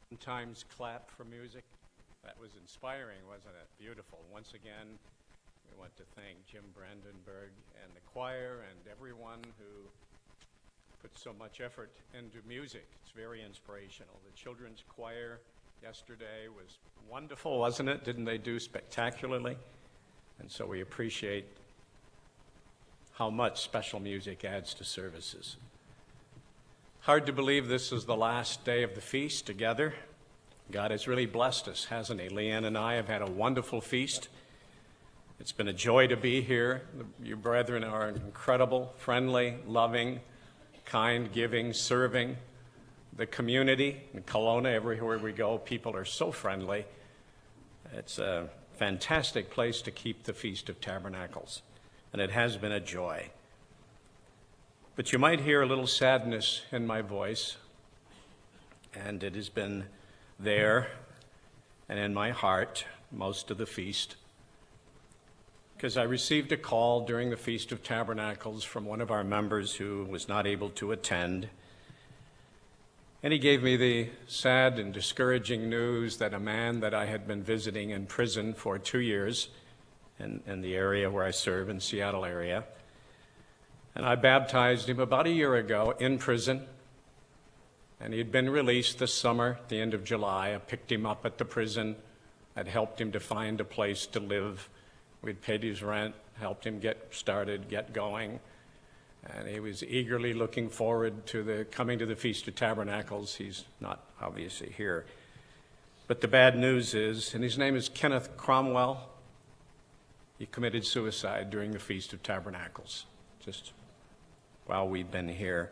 Sometimes clap for music. That was inspiring, wasn't it? Beautiful. Once again, we want to thank Jim Brandenburg and the choir and everyone who put so much effort into music. It's very inspirational. The children's choir yesterday was wonderful, wasn't it? Didn't they do spectacularly? And so we appreciate how much special music adds to services. Hard to believe this is the last day of the feast together. God has really blessed us, hasn't he? Leanne and I have had a wonderful feast. It's been a joy to be here. You brethren are incredible, friendly, loving, kind, giving, serving. The community in Kelowna, everywhere we go, people are so friendly. It's a fantastic place to keep the Feast of Tabernacles, and it has been a joy. But you might hear a little sadness in my voice, and it has been there and in my heart most of the feast, because I received a call during the Feast of Tabernacles from one of our members who was not able to attend, and he gave me the sad and discouraging news that a man that I had been visiting in prison for 2 years in the area where I serve, in Seattle area, and I baptized him about a year ago in prison, and he had been released this summer, at the end of July. I picked him up at the prison. I'd helped him to find a place to live. We'd paid his rent, helped him get started, get going, and he was eagerly looking forward to coming to the Feast of Tabernacles. He's not obviously here. But the bad news is, and his name is Kenneth Cromwell, he committed suicide during the Feast of Tabernacles, just while we've been here.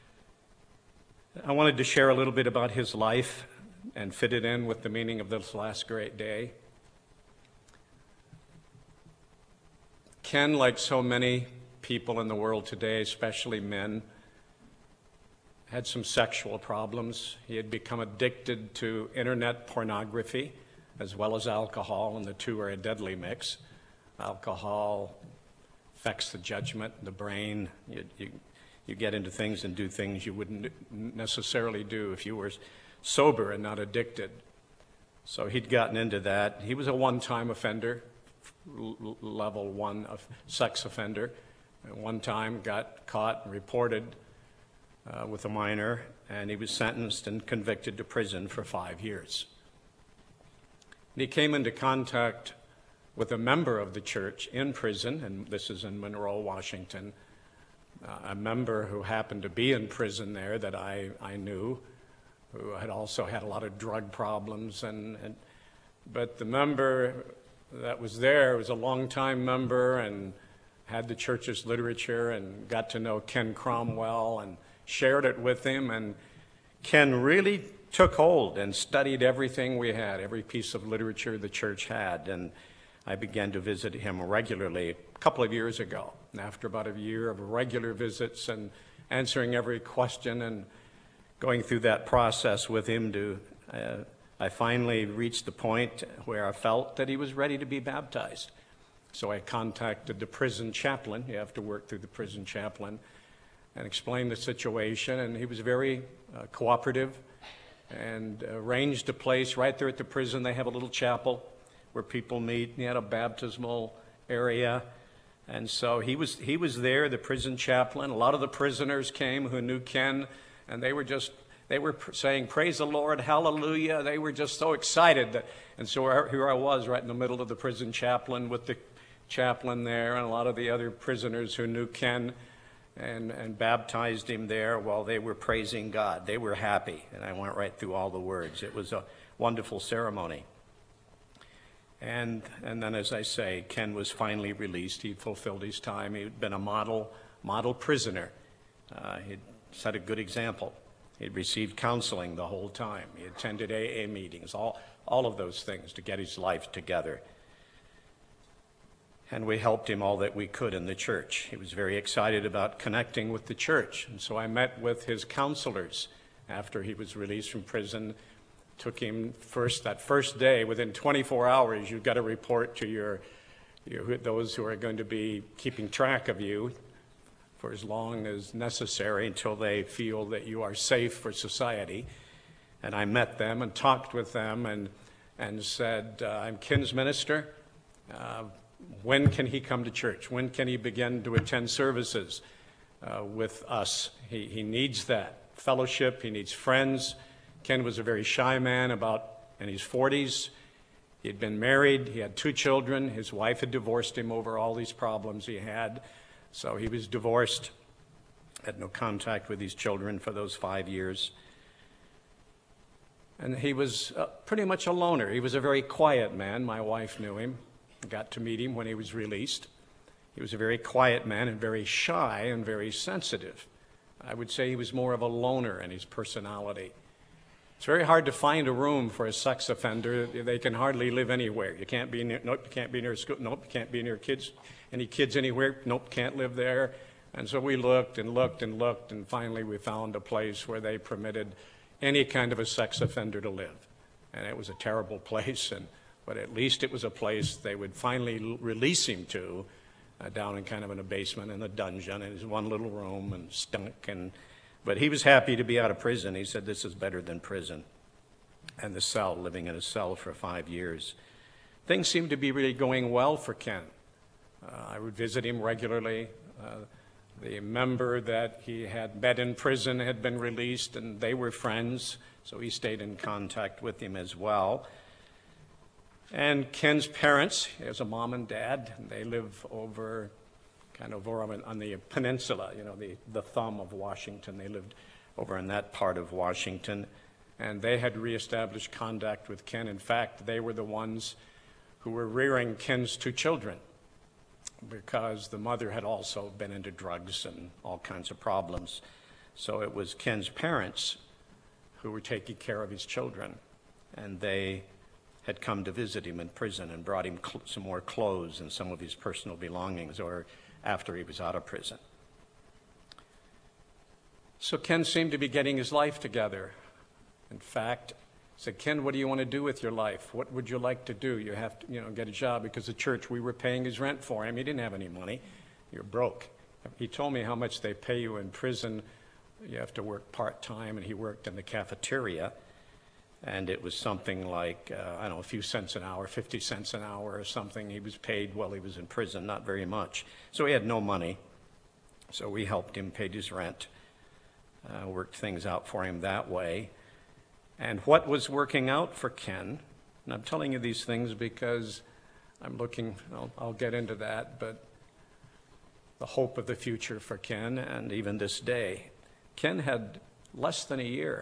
I wanted to share a little bit about his life and fit it in with the meaning of this last great day. Ken, like so many people in the world today, especially men, had some sexual problems. He had become addicted to internet pornography as well as alcohol, and the two are a deadly mix. Alcohol affects the judgment, the brain. You get into things and do things you wouldn't necessarily do if you were sober and not addicted. So he'd gotten into that. He was a one-time offender, level 1 of sex offender. At one time got caught and reported with a minor, and he was sentenced and convicted to prison for 5 years. And he came into contact with a member of the church in prison, and this is in Monroe, Washington, a member who happened to be in prison there that I knew, who had also had a lot of drug problems. But the member that was there was a longtime member and had the church's literature and got to know Ken Cromwell and shared it with him. And Ken really took hold and studied everything we had, every piece of literature the church had. And I began to visit him regularly a couple of years ago. And after about a year of regular visits and answering every question and going through that process with him, I finally reached the point where I felt that he was ready to be baptized. So I contacted the prison chaplain. You have to work through the prison chaplain, and explained the situation. And he was very cooperative and arranged a place right there at the prison. They have a little chapel where people meet, and he had a baptismal area. And so he was there, the prison chaplain. A lot of the prisoners came who knew Ken, and they were saying, "Praise the Lord, hallelujah." They were just so excited. And so here I was right in the middle of the prison chaplain with the chaplain there and a lot of the other prisoners who knew Ken, and baptized him there while they were praising God. They were happy, and I went right through all the words. It was a wonderful ceremony. And then, as I say, Ken was finally released. He fulfilled his time. He'd been a model prisoner. He'd set a good example. He'd received counseling the whole time. He attended AA meetings, all of those things to get his life together. And we helped him all that we could in the church. He was very excited about connecting with the church. And so I met with his counselors after he was released from prison. Took him that first day, within 24 hours, you've got to report to those who are going to be keeping track of you for as long as necessary until they feel that you are safe for society. And I met them and talked with them and said, I'm Ken's minister. When can he come to church? When can he begin to attend services with us? He needs that fellowship. He needs friends. Ken was a very shy man, about in his 40s. He had been married. He had 2 children. His wife had divorced him over all these problems he had. So he was divorced, had no contact with his children for those 5 years. And he was pretty much a loner. He was a very quiet man. My wife knew him, got to meet him when he was released. He was a very quiet man and very shy and very sensitive. I would say he was more of a loner in his personality. It's very hard to find a room for a sex offender. They can hardly live anywhere. You can't be near, nope, you can't be near school, nope, you can't be near kids, any kids anywhere, nope, can't live there. And so we looked and looked and looked, and finally we found a place where they permitted any kind of a sex offender to live. And it was a terrible place, but at least it was a place they would finally release him to, down in kind of in a basement in a dungeon, in his one little room, and stunk. But he was happy to be out of prison. He said, this is better than prison. And the cell, living in a cell for 5 years. Things seemed to be really going well for Ken. I would visit him regularly. The member that he had met in prison had been released, and they were friends, so he stayed in contact with him as well. And Ken's parents, he has a mom and dad, and they live over kind of over on the peninsula, you know, the thumb of Washington. They lived over in that part of Washington, and they had reestablished contact with Ken. In fact, they were the ones who were rearing Ken's 2 children, because the mother had also been into drugs and all kinds of problems. So it was Ken's parents who were taking care of his children, and they had come to visit him in prison and brought him some more clothes and some of his personal belongings, or after he was out of prison. So Ken seemed to be getting his life together. In fact, I said, Ken, what do you want to do with your life? What would you like to do? You have to, get a job, because the church, we were paying his rent for him. He didn't have any money. You're broke. He told me how much they pay you in prison. You have to work part-time, and he worked in the cafeteria. And it was something like, a few cents an hour, 50 cents an hour or something. He was paid while he was in prison, not very much. So he had no money. So we helped him, paid his rent, worked things out for him that way. And what was working out for Ken, and I'm telling you these things because I'm looking, I'll get into that, but the hope of the future for Ken, and even this day. Ken had less than a year.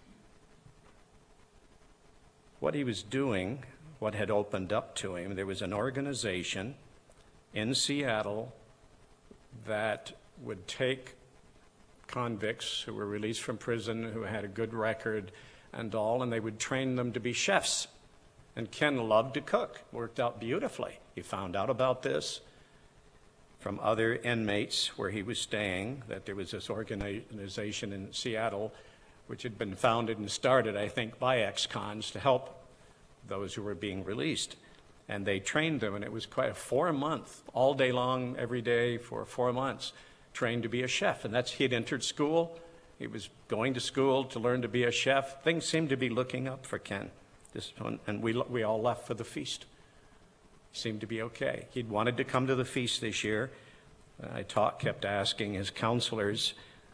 What he was doing, what had opened up to him, there was an organization in Seattle that would take convicts who were released from prison, who had a good record and all, and they would train them to be chefs. And Ken loved to cook, worked out beautifully. He found out about this from other inmates where he was staying, that there was this organization in Seattle which had been founded and started, I think, by ex-cons to help those who were being released. And they trained them, and it was quite a 4-month, all day long, every day for 4 months, trained to be a chef. And he had entered school. He was going to school to learn to be a chef. Things seemed to be looking up for Ken. And we all left for the feast. He seemed to be okay. He'd wanted to come to the feast this year. Kept asking his counselors,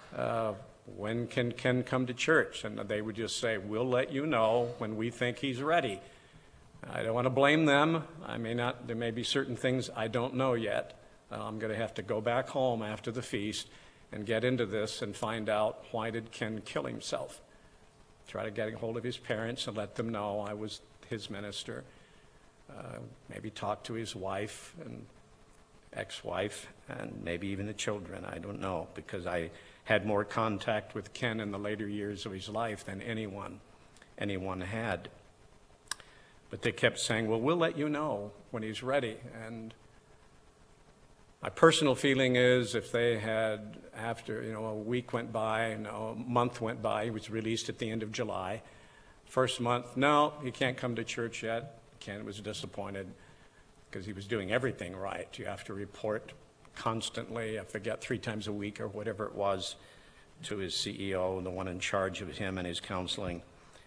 when can Ken come to church? And they would just say, we'll let you know when we think he's ready. I don't want to blame them. There may be certain things I don't know yet. I'm going to have to go back home after the feast and get into this and find out, why did Ken kill himself? Try to get a hold of his parents and let them know I was his minister. Maybe talk to his wife and ex-wife and maybe even the children. I don't know, because I had more contact with Ken in the later years of his life than anyone had. But they kept saying, well, we'll let you know when he's ready. And my personal feeling is, if they had, after a week went by, a month went by, he was released at the end of July. First month, no, he can't come to church yet. Ken was disappointed because he was doing everything right. You have to report constantly, I forget, 3 times a week or whatever it was, to his CEO, the one in charge of him and his counseling.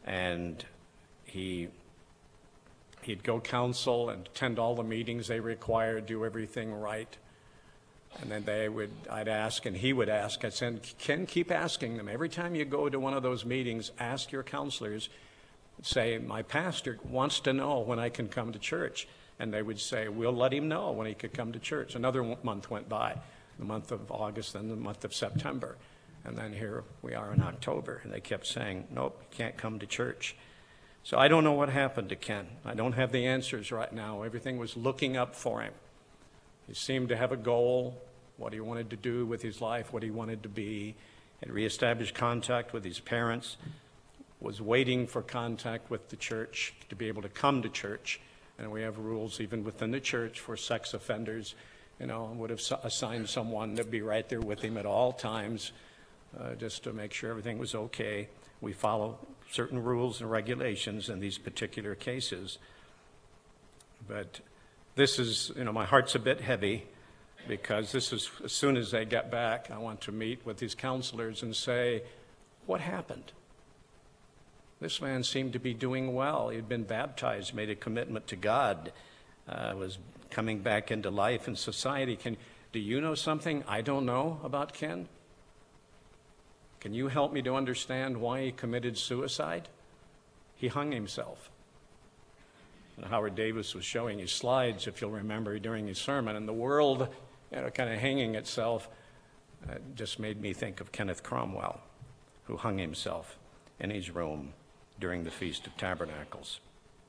and he'd go counsel and attend all the meetings they required, do everything right. And then I'd ask, and he would ask. I said, Ken, keep asking them. Every time you go to one of those meetings, ask your counselors, say, my pastor wants to know when I can come to church. And they would say, we'll let him know when he could come to church. Another month went by, the month of August, then the month of September. And then here we are in October, and they kept saying, nope, you can't come to church. So I don't know what happened to Ken. I don't have the answers right now. Everything was looking up for him. He seemed to have a goal, what he wanted to do with his life, what he wanted to be. Had reestablished contact with his parents, was waiting for contact with the church to be able to come to church. And we have rules even within the church for sex offenders. Would have assigned someone to be right there with him at all times, just to make sure everything was okay. We follow certain rules and regulations in these particular cases. But this is, my heart's a bit heavy, because this is, as soon as they get back, I want to meet with his counselors and say, what happened? This man seemed to be doing well. He had been baptized, made a commitment to God, was coming back into life and society. Do you know something I don't know about Ken? Can you help me to understand why he committed suicide? He hung himself. And Howard Davis was showing his slides, if you'll remember, during his sermon, and the world, kind of hanging itself, just made me think of Kenneth Cromwell, who hung himself in his room during the Feast of Tabernacles.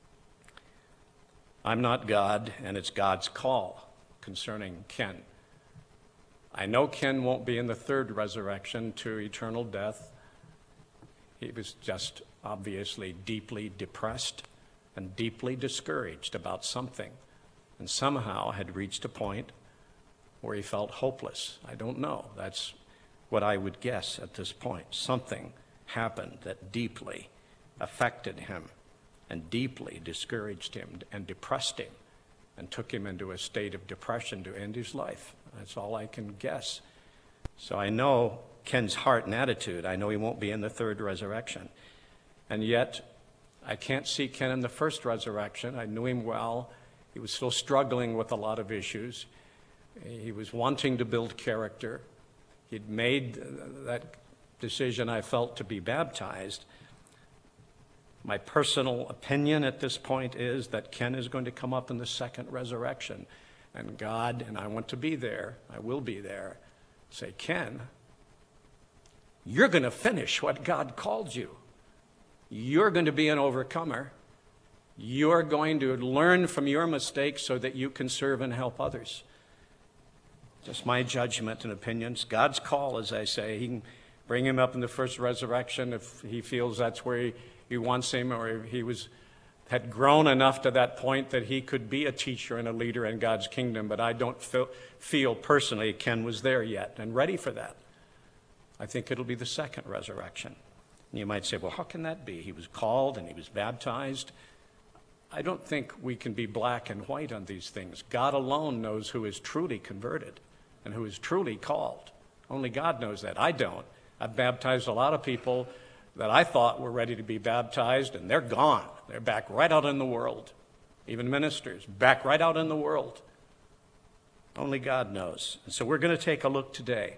I'm not God, and it's God's call concerning Ken. I know Ken won't be in the third resurrection to eternal death. He was just obviously deeply depressed and deeply discouraged about something, and somehow had reached a point where he felt hopeless. I don't know. That's what I would guess at this point. Something happened that deeply affected him and deeply discouraged him and depressed him and took him into a state of depression to end his life. That's all I can guess. So I know Ken's heart and attitude. I know he won't be in the third resurrection. And yet, I can't see Ken in the first resurrection. I knew him well. He was still struggling with a lot of issues. He was wanting to build character. He'd made that decision, I felt, to be baptized. My personal opinion at this point is that Ken is going to come up in the second resurrection. And God, and I want to be there, I will be there, say, Ken, you're going to finish what God called you. You're going to be an overcomer. You're going to learn from your mistakes so that you can serve and help others. Just my judgment and opinions. God's call, as I say. He can bring him up in the first resurrection if he feels that's where he wants him, or if he had grown enough to that point that he could be a teacher and a leader in God's kingdom. But I don't feel personally Ken was there yet and ready for that. I think it'll be the second resurrection. And you might say, well, how can that be? He was called and he was baptized. I don't think we can be black and white on these things. God alone knows who is truly converted and who is truly called. Only God knows that. I don't. I've baptized a lot of people that I thought were ready to be baptized, and they're gone. They're back right out in the world. Even ministers, back right out in the world. Only God knows. And so we're going to take a look today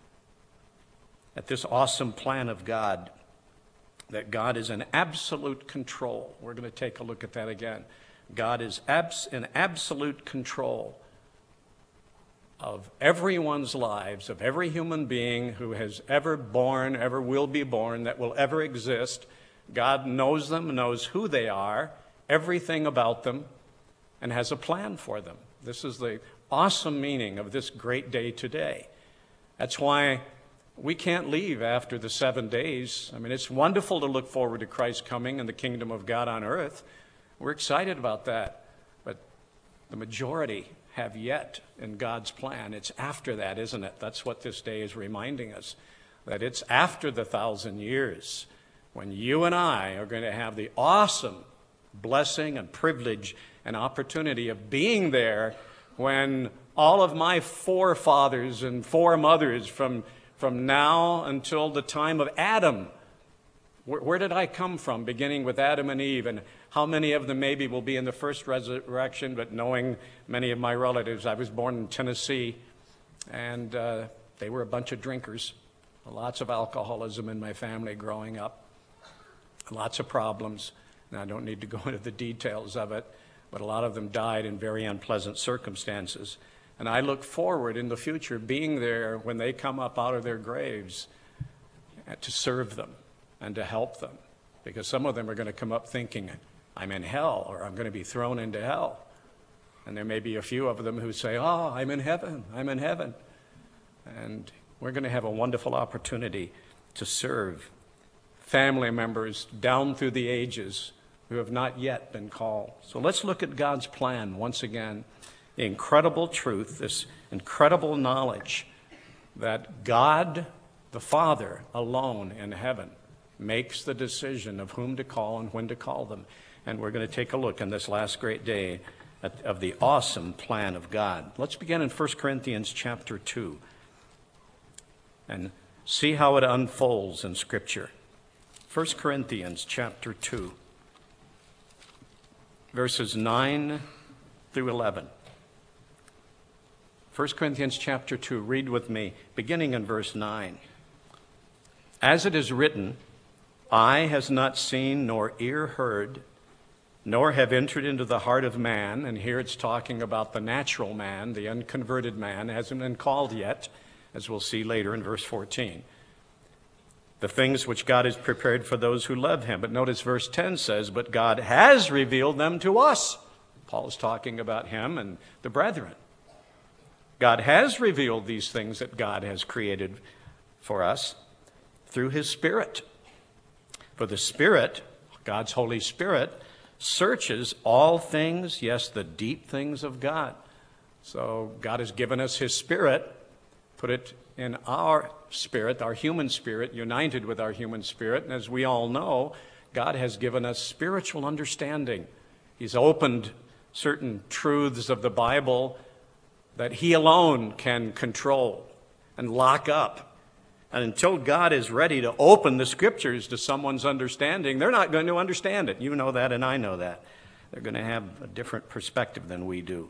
at this awesome plan of God, that God is in absolute control. We're going to take a look at that again. God is in absolute control of everyone's lives, of every human being who has ever born, ever will be born, that will ever exist. God knows them, knows who they are, everything about them, and has a plan for them. This is the awesome meaning of this great day today. That's why we can't leave after the 7 days. I mean, it's wonderful to look forward to Christ's coming and the kingdom of God on earth. We're excited about that. But the majority have yet in God's plan. It's after that, isn't it? That's what this day is reminding us, that it's after the 1,000 years when you and I are going to have the awesome blessing and privilege and opportunity of being there when all of my forefathers and foremothers from now until the time of Adam Where did I come from, beginning with Adam and Eve, and how many of them maybe will be in the first resurrection, but knowing many of my relatives, I was born in Tennessee, and they were a bunch of drinkers, lots of alcoholism in my family growing up, lots of problems. And I don't need to go into the details of it, but a lot of them died in very unpleasant circumstances. And I look forward in the future being there when they come up out of their graves to serve them and to help them. Because some of them are going to come up thinking, I'm in hell, or I'm going to be thrown into hell. And there may be a few of them who say, oh, I'm in heaven, I'm in heaven. And we're going to have a wonderful opportunity to serve family members down through the ages who have not yet been called. So let's look at God's plan once again. The incredible truth, this incredible knowledge that God, the Father, alone in heaven, makes the decision of whom to call and when to call them. And we're going to take a look in this last great day of the awesome plan of God. Let's begin in 1 Corinthians chapter 2 and see how it unfolds in Scripture. 1 Corinthians chapter 2, verses 9 through 11. 1 Corinthians chapter 2, read with me, beginning in verse 9. As it is written, eye has not seen, nor ear heard, nor have entered into the heart of man, and here it's talking about the natural man, the unconverted man, hasn't been called yet, as we'll see later in verse 14. The things which God has prepared for those who love him. But notice verse 10 says, but God has revealed them to us. Paul's talking about him and the brethren. God has revealed these things that God has created for us through his Spirit. For the Spirit, God's Holy Spirit, searches all things, yes, the deep things of God. So God has given us his Spirit, put it in our spirit, our human spirit, united with our human spirit. And as we all know, God has given us spiritual understanding. He's opened certain truths of the Bible that he alone can control and lock up. And until God is ready to open the Scriptures to someone's understanding, they're not going to understand it. You know that and I know that. They're going to have a different perspective than we do.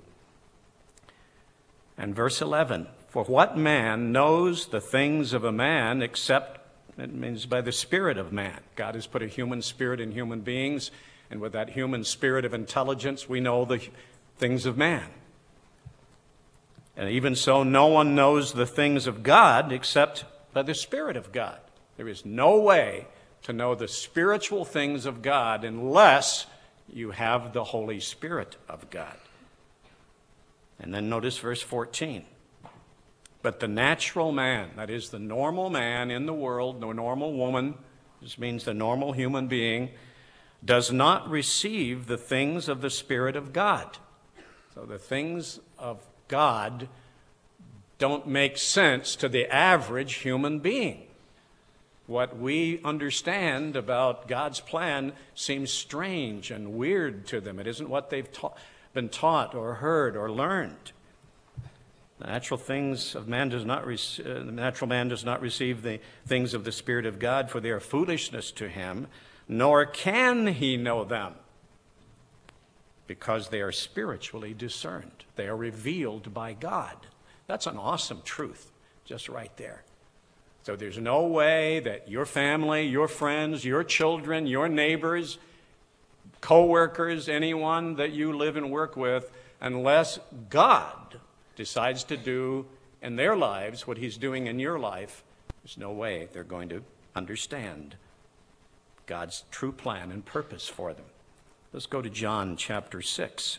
And verse 11, for what man knows the things of a man except, it means by the spirit of man. God has put a human spirit in human beings, and with that human spirit of intelligence, we know the things of man. And even so, no one knows the things of God except by the Spirit of God. There is no way to know the spiritual things of God unless you have the Holy Spirit of God. And then notice verse 14. But the natural man, that is the normal man in the world, the normal woman, this means the normal human being, does not receive the things of the Spirit of God. So the things of God don't make sense to the average human being. What we understand about God's plan seems strange and weird to them. It isn't what they've been taught or heard or learned. The natural things of man does not the natural man does not receive the things of the Spirit of God, for they are foolishness to him, nor can he know them, because they are spiritually discerned. They are revealed by God. That's an awesome truth, just right there. So there's no way that your family, your friends, your children, your neighbors, co-workers, anyone that you live and work with, unless God decides to do in their lives what he's doing in your life, there's no way they're going to understand God's true plan and purpose for them. Let's go to John chapter 6.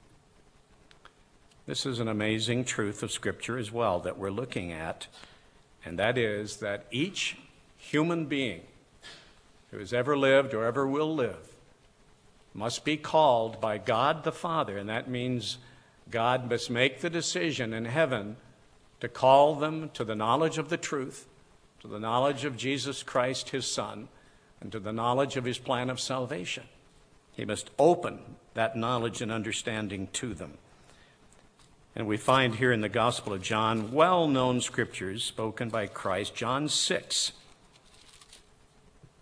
This is an amazing truth of Scripture as well that we're looking at, and that is that each human being who has ever lived or ever will live must be called by God the Father, and that means God must make the decision in heaven to call them to the knowledge of the truth, to the knowledge of Jesus Christ, his Son, and to the knowledge of his plan of salvation. He must open that knowledge and understanding to them. And we find here in the Gospel of John well-known scriptures spoken by Christ. John 6,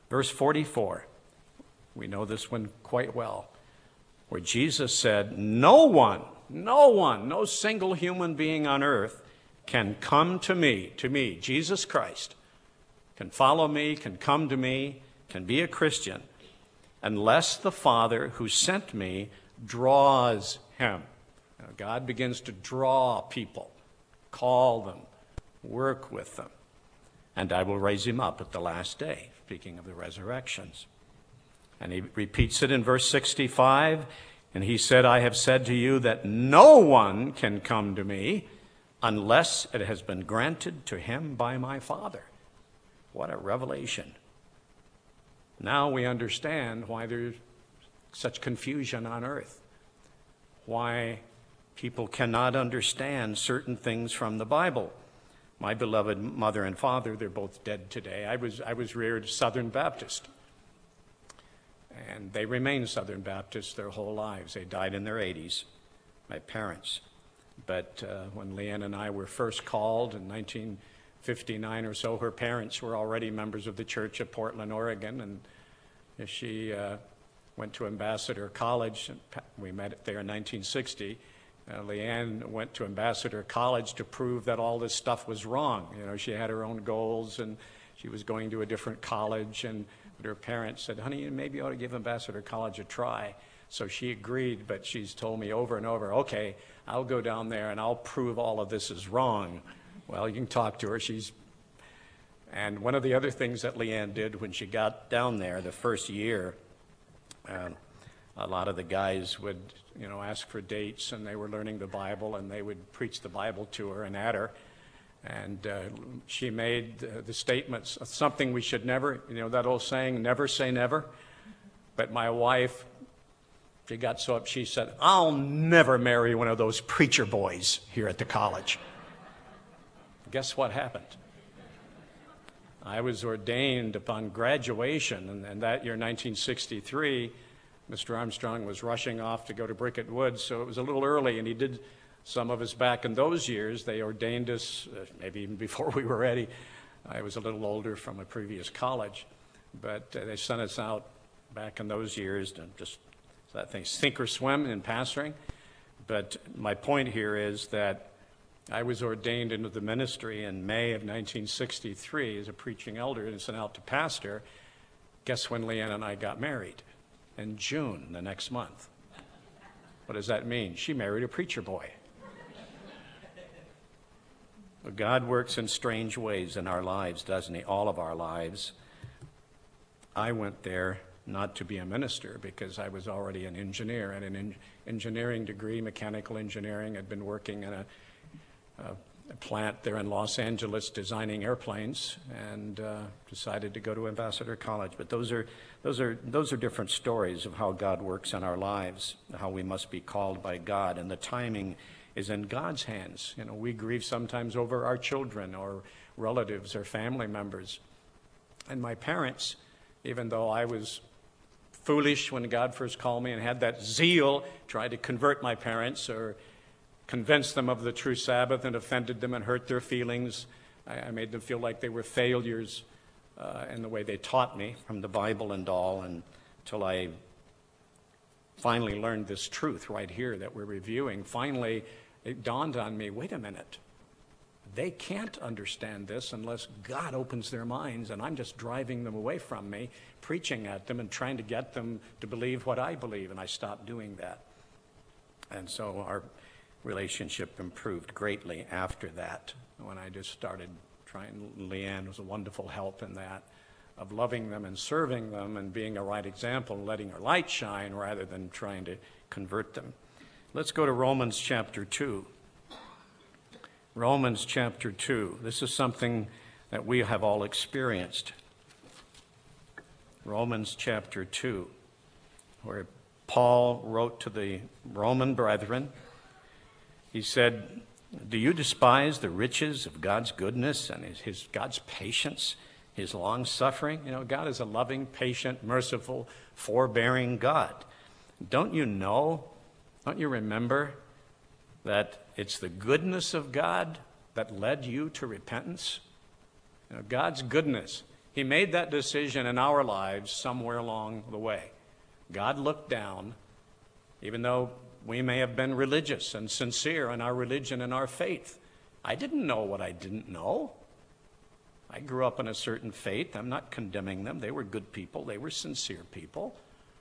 Verse 44, we know this one quite well, where Jesus said, no single human being on earth can come to me, Jesus Christ, can follow me, can come to me, can be a Christian, unless the Father who sent me draws him. Now, God begins to draw people, call them, work with them, and I will raise him up at the last day, speaking of the resurrections. And he repeats it in verse 65, and he said, I have said to you that no one can come to me unless it has been granted to him by my Father. What a revelation. Now we understand why there's such confusion on earth, why people cannot understand certain things from the Bible. My beloved mother and father, they're both dead today. I was reared Southern Baptist, and they remained Southern Baptists their whole lives. They died in their 80s, my parents. But when Leanne and I were first called in 1959 or so, her parents were already members of the Church of Portland, Oregon, and she went to Ambassador College. We met there in 1960. Leanne went to Ambassador College to prove that all this stuff was wrong. You know, she had her own goals, and she was going to a different college, but her parents said, honey, you maybe ought to give Ambassador College a try. So she agreed, but she's told me over and over, okay, I'll go down there and I'll prove all of this is wrong. Well, you can talk to her. And one of the other things that Leanne did when she got down there the first year, a lot of the guys would, ask for dates, and they were learning the Bible, and they would preach the Bible to her and at her. And she made the statements, something we should never, that old saying, never say never. But my wife, she got so up, she said, I'll never marry one of those preacher boys here at the college. Guess what happened? I was ordained upon graduation, and that year, 1963, Mr. Armstrong was rushing off to go to Bricket Woods, so it was a little early, and he did some of us back in those years. They ordained us, maybe even before we were ready. I was a little older from a previous college, but they sent us out back in those years to just that thing, sink or swim in pastoring. But my point here is that I was ordained into the ministry in May of 1963 as a preaching elder and sent out to pastor. Guess when Leanne and I got married? In June, the next month. What does that mean? She married a preacher boy. But God works in strange ways in our lives, doesn't he? All of our lives. I went there not to be a minister because I was already an engineer. I had an engineering degree, mechanical engineering. I'd been working in a plant there in Los Angeles designing airplanes, and decided to go to Ambassador College. But those are different stories of how God works in our lives, how we must be called by God, and the timing is in God's hands. We grieve sometimes over our children or relatives or family members. And my parents, even though I was foolish when God first called me and had that zeal, tried to convert my parents or convinced them of the true Sabbath and offended them and hurt their feelings. I made them feel like they were failures in the way they taught me from the Bible and all, until I finally learned this truth right here that we're reviewing. Finally, it dawned on me, wait a minute. They can't understand this unless God opens their minds, and I'm just driving them away from me, preaching at them and trying to get them to believe what I believe, and I stopped doing that. And so our relationship improved greatly after that, when I just started trying. Leanne was a wonderful help in that, of loving them and serving them and being a right example, letting her light shine rather than trying to convert them. Let's go to Romans chapter 2. Romans chapter 2. This is something that we have all experienced. Romans chapter 2, where Paul wrote to the Roman brethren. He said, do you despise the riches of God's goodness and God's patience, his long-suffering? God is a loving, patient, merciful, forbearing God. Don't you remember that it's the goodness of God that led you to repentance? God's goodness. He made that decision in our lives somewhere along the way. God looked down, even though we may have been religious and sincere in our religion and our faith. I didn't know what I didn't know. I grew up in a certain faith. I'm not condemning them. They were good people. They were sincere people.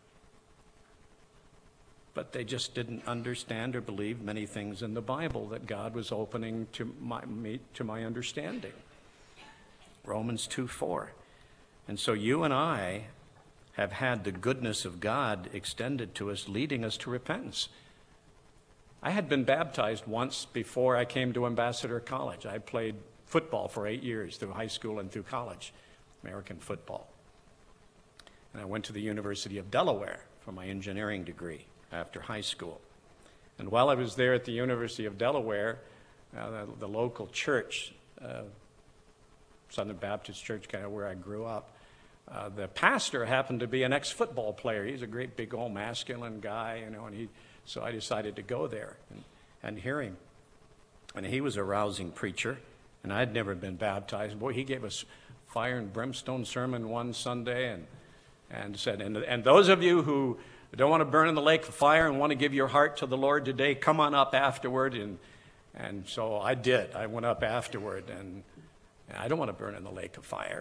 But they just didn't understand or believe many things in the Bible that God was opening to my understanding. Romans 2:4. And so you and I have had the goodness of God extended to us, leading us to repentance. I had been baptized once before I came to Ambassador College. I played football for 8 years through high school and through college, American football. And I went to the University of Delaware for my engineering degree after high school. And while I was there at the University of Delaware, the local church, Southern Baptist Church, kind of where I grew up, the pastor happened to be an ex-football player. He's a great big old masculine guy, and so I decided to go there and hear him. And he was a rousing preacher, and I'd never been baptized. Boy, he gave us fire and brimstone sermon one Sunday and said, and those of you who don't want to burn in the lake of fire and want to give your heart to the Lord today, come on up afterward. And so I did. I went up afterward, and I don't want to burn in the lake of fire.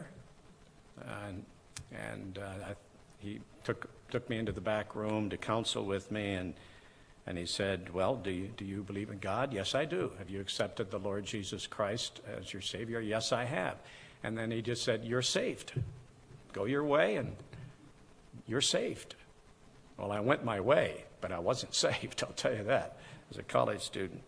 He took me into the back room to counsel with me, and he said, well, do you believe in God? Yes, I do. Have you accepted the Lord Jesus Christ as your Savior? Yes, I have. And then he just said, you're saved. Go your way, and you're saved. Well, I went my way, but I wasn't saved, I'll tell you that, as a college student.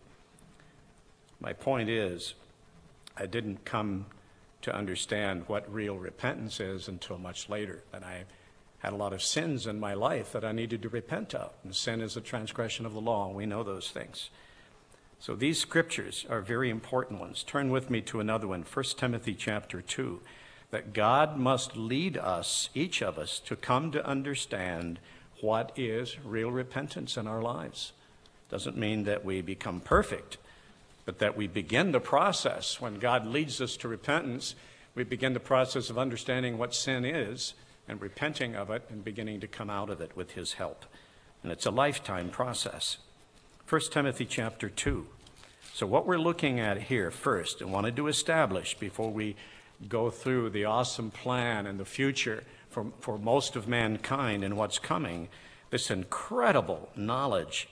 My point is, I didn't come to understand what real repentance is until much later. And I had a lot of sins in my life that I needed to repent of. And sin is a transgression of the law, and we know those things. So these scriptures are very important ones. Turn with me to another one, 1 Timothy chapter 2, that God must lead us, each of us, to come to understand what is real repentance in our lives. Doesn't mean that we become perfect, but that we begin the process. When God leads us to repentance, we begin the process of understanding what sin is and repenting of it and beginning to come out of it with his help. And it's a lifetime process. 1 Timothy chapter 2. So what we're looking at here first, and wanted to establish before we go through the awesome plan and the future for most of mankind and what's coming, this incredible knowledge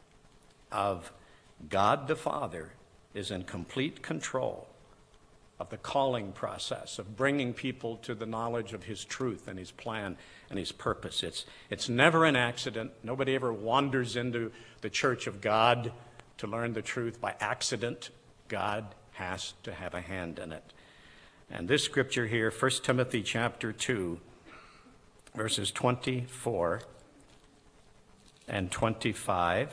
of God the Father is in complete control of the calling process, of bringing people to the knowledge of his truth and his plan and his purpose. It's never an accident. Nobody ever wanders into the church of God to learn the truth by accident. God has to have a hand in it. And this scripture here, 1 Timothy chapter 2, verses 24 and 25.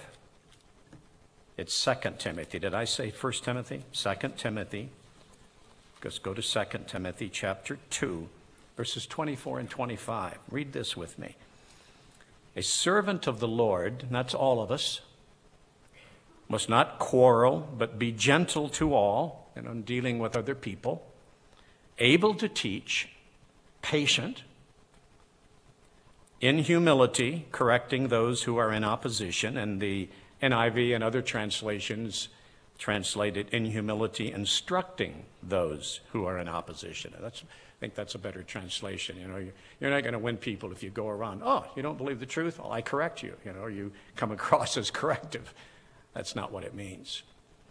It's 2 Timothy. Did I say 1 Timothy? 2 Timothy. Let's go to 2 Timothy chapter 2, verses 24 and 25. Read this with me. A servant of the Lord, and that's all of us, must not quarrel, but be gentle to all, in dealing with other people, able to teach, patient, in humility, correcting those who are in opposition, and the NIV and other translations translated in humility, instructing those who are in opposition. I think that's a better translation. You're not going to win people if you go around, oh, you don't believe the truth? Well, I correct you. You come across as corrective. That's not what it means.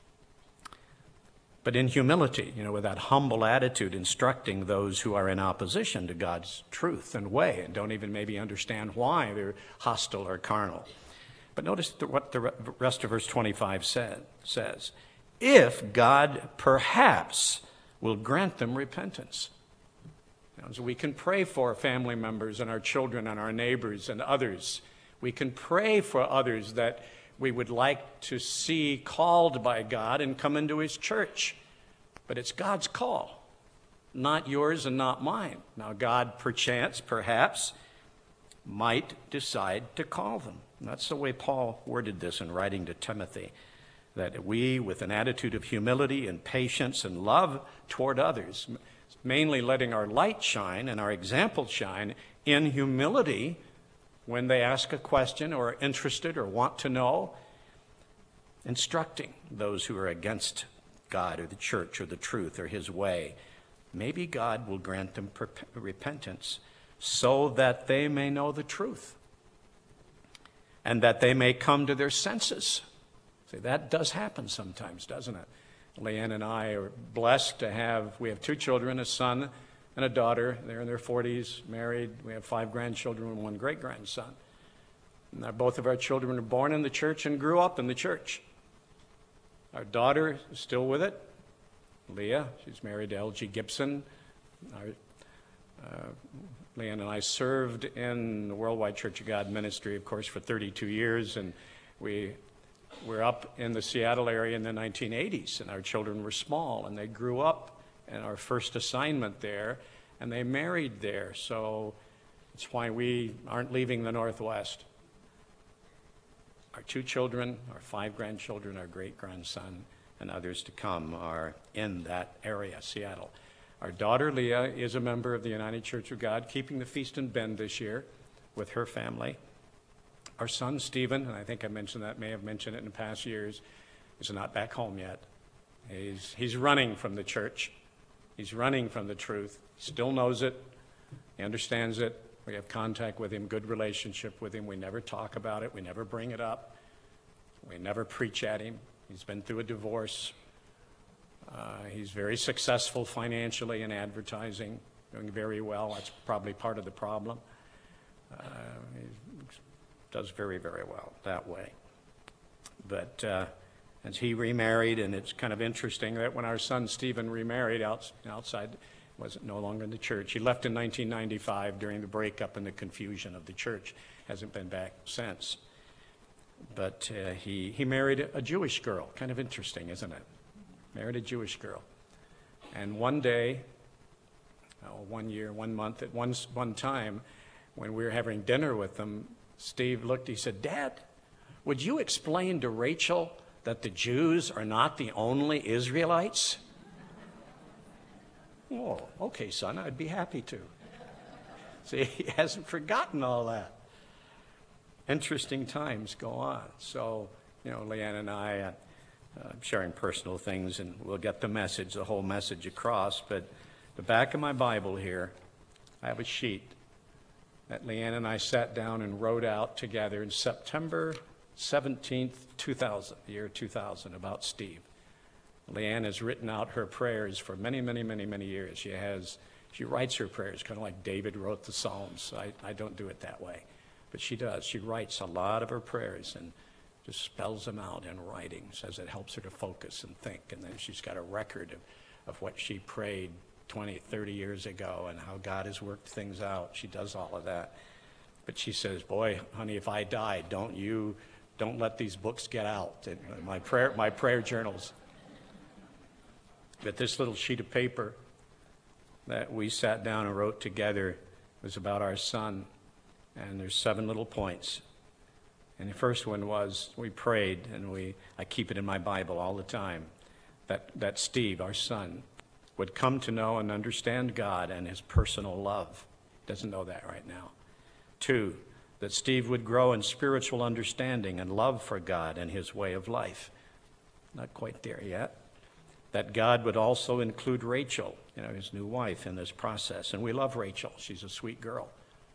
But in humility, with that humble attitude, instructing those who are in opposition to God's truth and way and don't even maybe understand why they're hostile or carnal. But notice what the rest of verse 25 says. If God perhaps will grant them repentance. So we can pray for family members and our children and our neighbors and others. We can pray for others that we would like to see called by God and come into his church. But it's God's call, not yours and not mine. Now, God, perhaps, might decide to call them. And that's the way Paul worded this in writing to Timothy, that we, with an attitude of humility and patience and love toward others, mainly letting our light shine and our example shine in humility when they ask a question or are interested or want to know, instructing those who are against God or the church or the truth or his way. Maybe God will grant them repentance so that they may know the truth and that they may come to their senses. See, that does happen sometimes, doesn't it? Leanne and I are blessed to we have 2 children, a son and a daughter. They're in their 40s, married. We have 5 grandchildren and 1 great-grandson. And both of our children were born in the church and grew up in the church. Our daughter is still with it, Leah. She's married to L.G. Gibson. Leanne and I served in the Worldwide Church of God ministry, of course, for 32 years, and we were up in the Seattle area in the 1980s, and our children were small, and they grew up in our first assignment there, and they married there. So it's why we aren't leaving the Northwest. Our 2 children, our 5 grandchildren, our great-grandson, and others to come are in that area, Seattle. Our daughter, Leah, is a member of the United Church of God, keeping the Feast in Bend this year with her family. Our son, Stephen, and I think I mentioned that, may have mentioned it in past years, is not back home yet. He's running from the church. He's running from the truth. He still knows it. He understands it. We have contact with him, good relationship with him. We never talk about it. We never bring it up. We never preach at him. He's been through a divorce. He's very successful financially in advertising, doing very well. That's probably part of the problem. He does very, very well that way. But as he remarried, and it's kind of interesting that when our son Stephen remarried outside, wasn't no longer in the church. He left in 1995 during the breakup and the confusion of the church. Hasn't been back since. But he married a Jewish girl. Kind of interesting, isn't it? Married a Jewish girl. And one day, 1 year, 1 month, at one time, when we were having dinner with them, Steve looked, he said, "Dad, would you explain to Rachel that the Jews are not the only Israelites?" "Oh, okay, son, I'd be happy to." See, he hasn't forgotten all that. Interesting times go on. So, Leanne and I, sharing personal things, and we'll get the whole message across. But the back of my Bible here, I have a sheet that Leanne and I sat down and wrote out together in September 17th, 2000, the year 2000, about Steve. Leanne has written out her prayers for many, many, many, many years. She writes her prayers, kind of like David wrote the Psalms. I don't do it that way, but she does. She writes a lot of her prayers and just spells them out in writing, says it helps her to focus and think. And then she's got a record of what she prayed 20, 30 years ago and how God has worked things out. She does all of that. But she says, "Boy, honey, if I die, don't let these books get out, my prayer journals." But this little sheet of paper that we sat down and wrote together was about our son. And there's 7 little points. And the first one was, we prayed, and I keep it in my Bible all the time, that Steve, our son, would come to know and understand God and his personal love. Doesn't know that right now. 2, that Steve would grow in spiritual understanding and love for God and his way of life. Not quite there yet. That God would also include Rachel, his new wife, in this process. And we love Rachel. She's a sweet girl.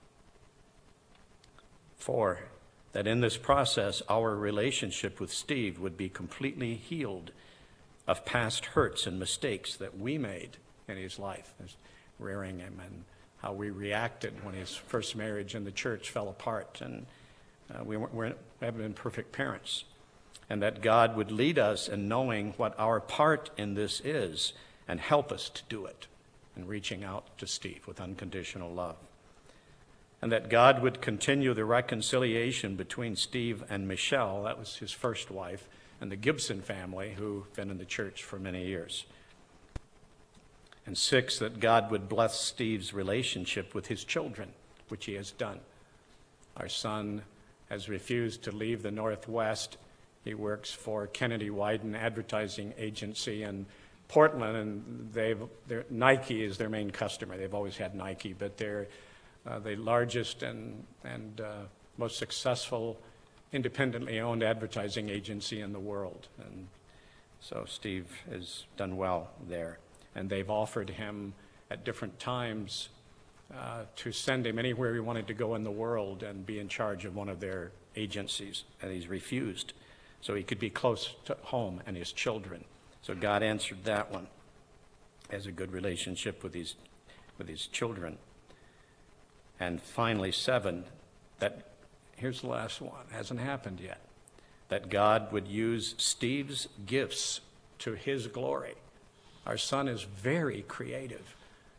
4, that in this process, our relationship with Steve would be completely healed of past hurts and mistakes that we made in his life, rearing him, and how we reacted when his first marriage in the church fell apart, and we haven't been perfect parents. And that God would lead us in knowing what our part in this is and help us to do it, and reaching out to Steve with unconditional love. And that God would continue the reconciliation between Steve and Michelle, that was his first wife, and the Gibson family, who've been in the church for many years. And 6, that God would bless Steve's relationship with his children, which he has done. Our son has refused to leave the Northwest. He works for Kennedy Wyden Advertising Agency, and Portland, and Nike is their main customer. They've always had Nike, but they're the largest and most successful independently owned advertising agency in the world. And so Steve has done well there. And they've offered him at different times to send him anywhere he wanted to go in the world and be in charge of one of their agencies, and he's refused. So he could be close to home and his children. So God answered that one. Has a good relationship with his children. And finally, 7, here's the last one, hasn't happened yet, that God would use Steve's gifts to his glory. Our son is very creative.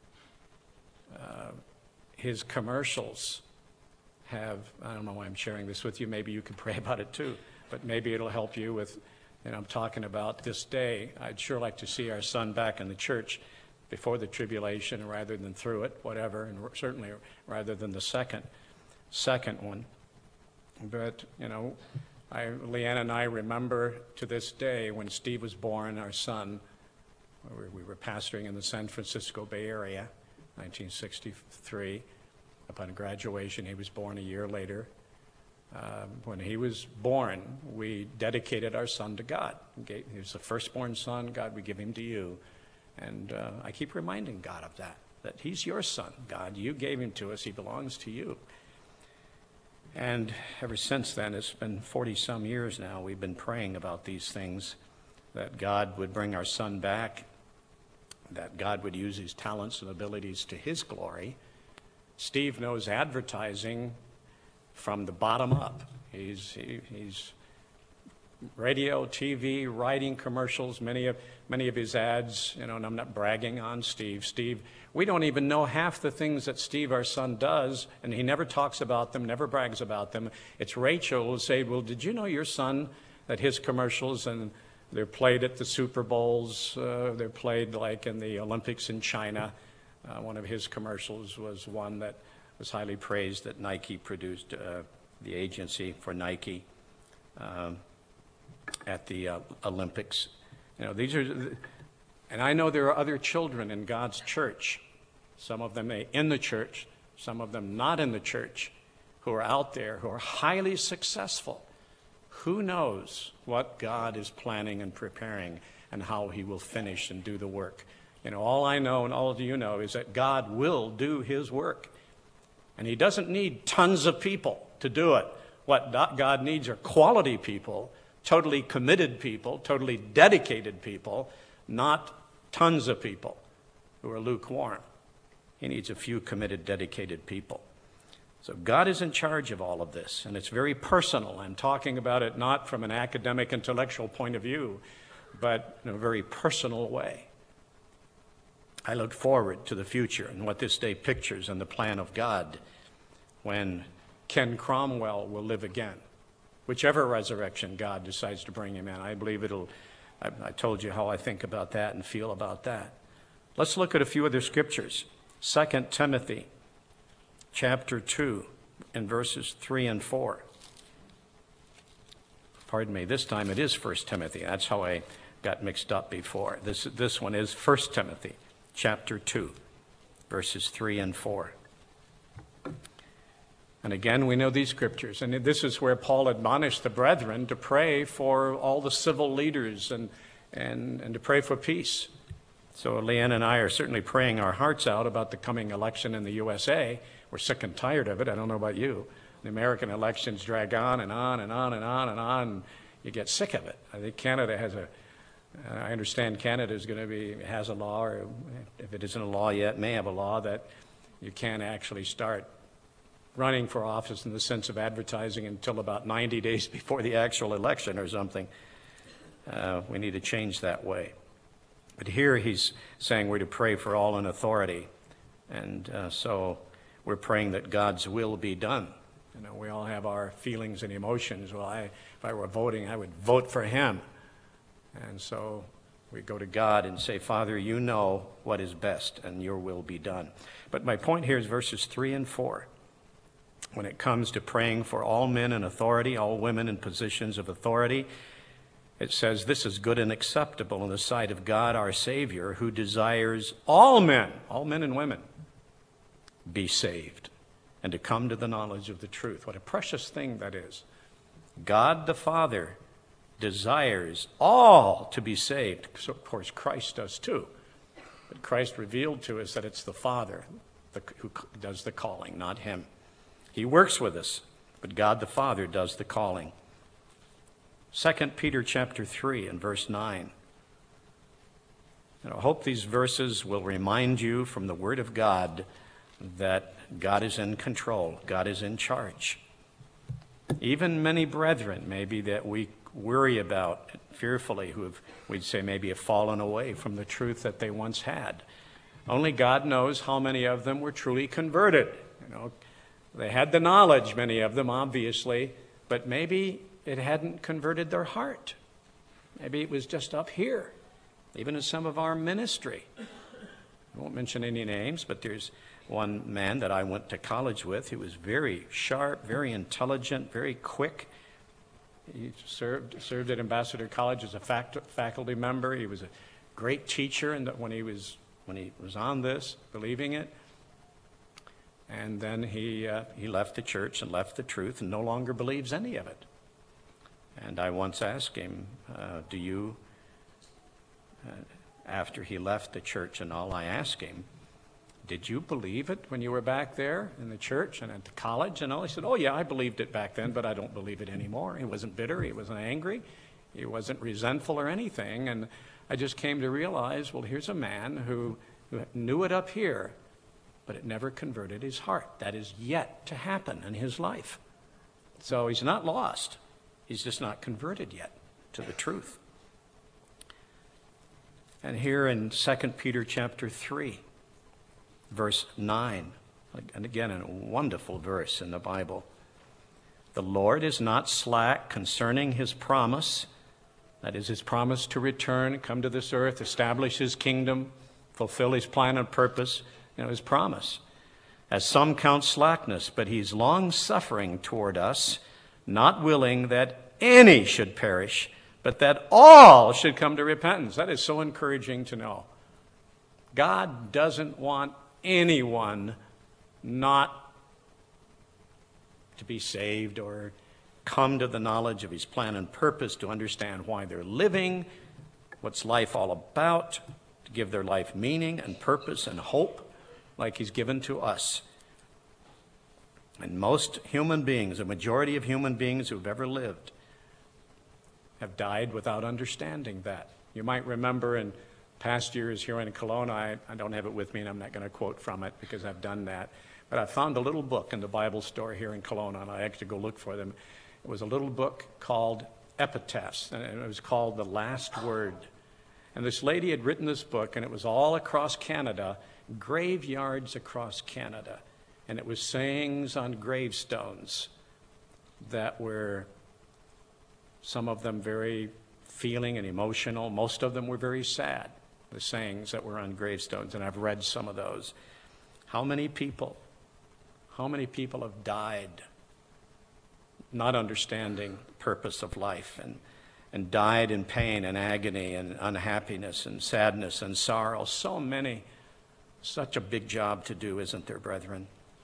His commercials have, I don't know why I'm sharing this with you, maybe you could pray about it too, but maybe it'll help you with, I'm talking about this day. I'd sure like to see our son back in the church before the tribulation rather than through it, whatever, and certainly rather than the second one. But, Leanne and I remember to this day when Steve was born, our son. We were pastoring in the San Francisco Bay Area, 1963. Upon graduation, he was born a year later. When he was born, we dedicated our son to God. He was the firstborn son. God, we give him to you. And I keep reminding God of that he's your son. God, you gave him to us. He belongs to you. And ever since then, it's been 40-some years now, we've been praying about these things, that God would bring our son back, that God would use his talents and abilities to his glory. Steve knows advertising from the bottom up. He's radio, TV, writing commercials, many of his ads, and I'm not bragging on Steve. Steve, we don't even know half the things that Steve, our son, does, and he never talks about them, never brags about them. It's Rachel who will say, well, did you know your son, that his commercials, and they're played at the Super Bowls, they're played like in the Olympics in China. One of his commercials was one that was highly praised that Nike produced, the agency for Nike at the Olympics. These are, and I know there are other children in God's church, some of them in the church, some of them not in the church, who are out there who are highly successful. Who knows what God is planning and preparing and how he will finish and do the work. All I know and all of you know is that God will do his work. And he doesn't need tons of people to do it. What God needs are quality people, totally committed people, totally dedicated people, not tons of people who are lukewarm. He needs a few committed, dedicated people. So God is in charge of all of this, and it's very personal. I'm talking about it not from an academic, intellectual point of view, but in a very personal way. I look forward to the future and what this day pictures and the plan of God when Ken Cromwell will live again. Whichever resurrection God decides to bring him in, I believe I told you how I think about that and feel about that. Let's look at a few other scriptures. 2 Timothy chapter 2 and verses 3 and 4. Pardon me, this time it is 1 Timothy. That's how I got mixed up before. This one is 1 Timothy chapter 2, verses 3 and 4. And again, we know these scriptures. And this is where Paul admonished the brethren to pray for all the civil leaders and to pray for peace. So Leanne and I are certainly praying our hearts out about the coming election in the USA. We're sick and tired of it. I don't know about you. The American elections drag on and on and on and on and on. And you get sick of it. I think Canada has I understand Canada has a law, or if it isn't a law yet, may have a law that you can't actually start running for office in the sense of advertising until about 90 days before the actual election or something. We need to change that way. But here he's saying we're to pray for all in authority. And so we're praying that God's will be done. We all have our feelings and emotions. Well, if I were voting, I would vote for him. And so we go to God and say, Father, you know what is best, and your will be done. But my point here is verses 3 and 4. When it comes to praying for all men in authority, all women in positions of authority, It says, "This is good and acceptable in the sight of God our Savior, who desires all men and women, be saved and to come to the knowledge of the truth." What a precious thing that is. God the Father desires all to be saved. So, of course, Christ does too. But Christ revealed to us that it's the Father who does the calling, not him. He works with us, but God the Father does the calling. 2 Peter chapter 3 and verse 9. And I hope these verses will remind you from the Word of God that God is in control. God is in charge. Even many brethren, maybe that we worry about fearfully, we'd say maybe have fallen away from the truth that they once had. Only God knows how many of them were truly converted. They had the knowledge, many of them, obviously, but maybe it hadn't converted their heart. Maybe it was just up here, even in some of our ministry. I won't mention any names, but there's one man that I went to college with who was very sharp, very intelligent, very quick. He served at Ambassador College as a faculty member. He was a great teacher, and when he was on this, believing it. And then he left the church and left the truth and no longer believes any of it. And I once asked him, after he left the church and all, I asked him, "Did you believe it when you were back there in the church and at the college and all?" He said, "Oh yeah, I believed it back then, but I don't believe it anymore." He wasn't bitter, he wasn't angry, he wasn't resentful or anything. And I just came to realize, well, here's a man who knew it up here, but it never converted his heart. That is yet to happen in his life. So he's not lost. He's just not converted yet to the truth. And here in 2 Peter chapter 3, verse 9, and again a wonderful verse in the Bible. "The Lord is not slack concerning his promise," that is his promise to return, come to this earth, establish his kingdom, fulfill his plan and purpose, his promise. "As some count slackness, but he's long-suffering toward us, not willing that any should perish, but that all should come to repentance." That is so encouraging to know. God doesn't want anyone not to be saved or come to the knowledge of his plan and purpose, to understand why they're living, what's life all about, to give their life meaning and purpose and hope like he's given to us. And most human beings, a majority of human beings who've ever lived, have died without understanding that. You might remember in past years here in Kelowna, I don't have it with me and I'm not going to quote from it because I've done that, but I found a little book in the Bible store here in Kelowna, and I had to go look for them. It was a little book called Epitaphs, and it was called The Last Word. And this lady had written this book, and it was all across Canada, graveyards across Canada. And it was sayings on gravestones that were, some of them very feeling and emotional. Most of them were very sad, the sayings that were on gravestones, and I've read some of those. How many people have died not understanding the purpose of life, and died in pain and agony and unhappiness and sadness and sorrow? So many. Such a big job to do, isn't there, brethren?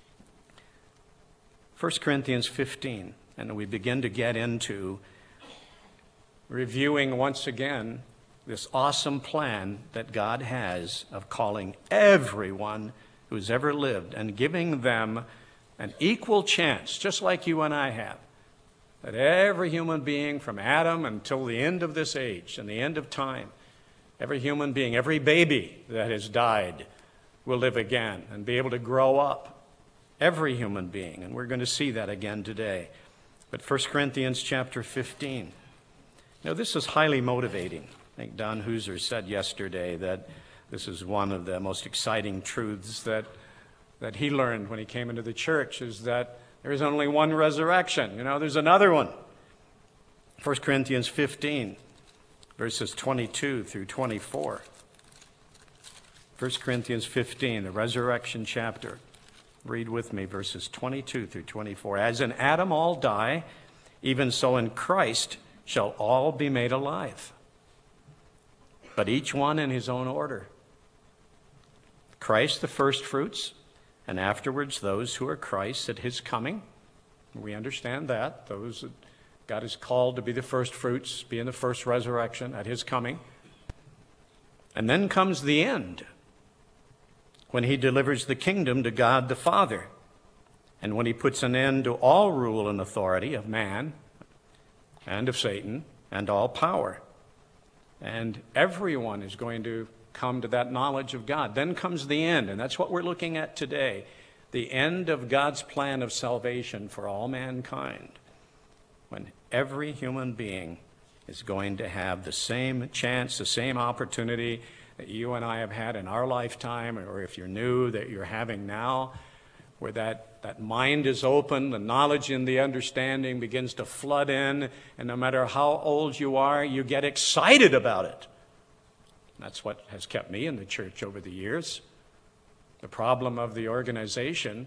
1 Corinthians 15, and we begin to get into reviewing once again this awesome plan that God has of calling everyone who's ever lived and giving them an equal chance, just like you and I have. That every human being from Adam until the end of this age and the end of time, every human being, every baby that has died will live again and be able to grow up. Every human being, and we're going to see that again today. But 1 Corinthians chapter 15. Now, this is highly motivating. I think Don Hooser said yesterday that this is one of the most exciting truths that he learned when he came into the church, is that there is only one resurrection. There's another one. 1 Corinthians 15, verses 22 through 24. 1 Corinthians 15, the resurrection chapter. Read with me verses 22 through 24. "As in Adam all die, even so in Christ shall all be made alive, but each one in his own order. Christ the first fruits, and afterwards those who are Christ at his coming. We understand that. Those that God has called to be the first fruits, be in the first resurrection at his coming. And then comes the end, when he delivers the kingdom to God the Father, and when he puts an end to all rule and authority of man and of Satan and all power. And everyone is going to come to that knowledge of God. Then comes the end, and that's what we're looking at today. The end of God's plan of salvation for all mankind, when every human being is going to have the same chance, the same opportunity that you and I have had in our lifetime, or if you're new, that you're having now, where that mind is open, the knowledge and the understanding begins to flood in, and no matter how old you are, you get excited about it. That's what has kept me in the church over the years. The problem of the organization,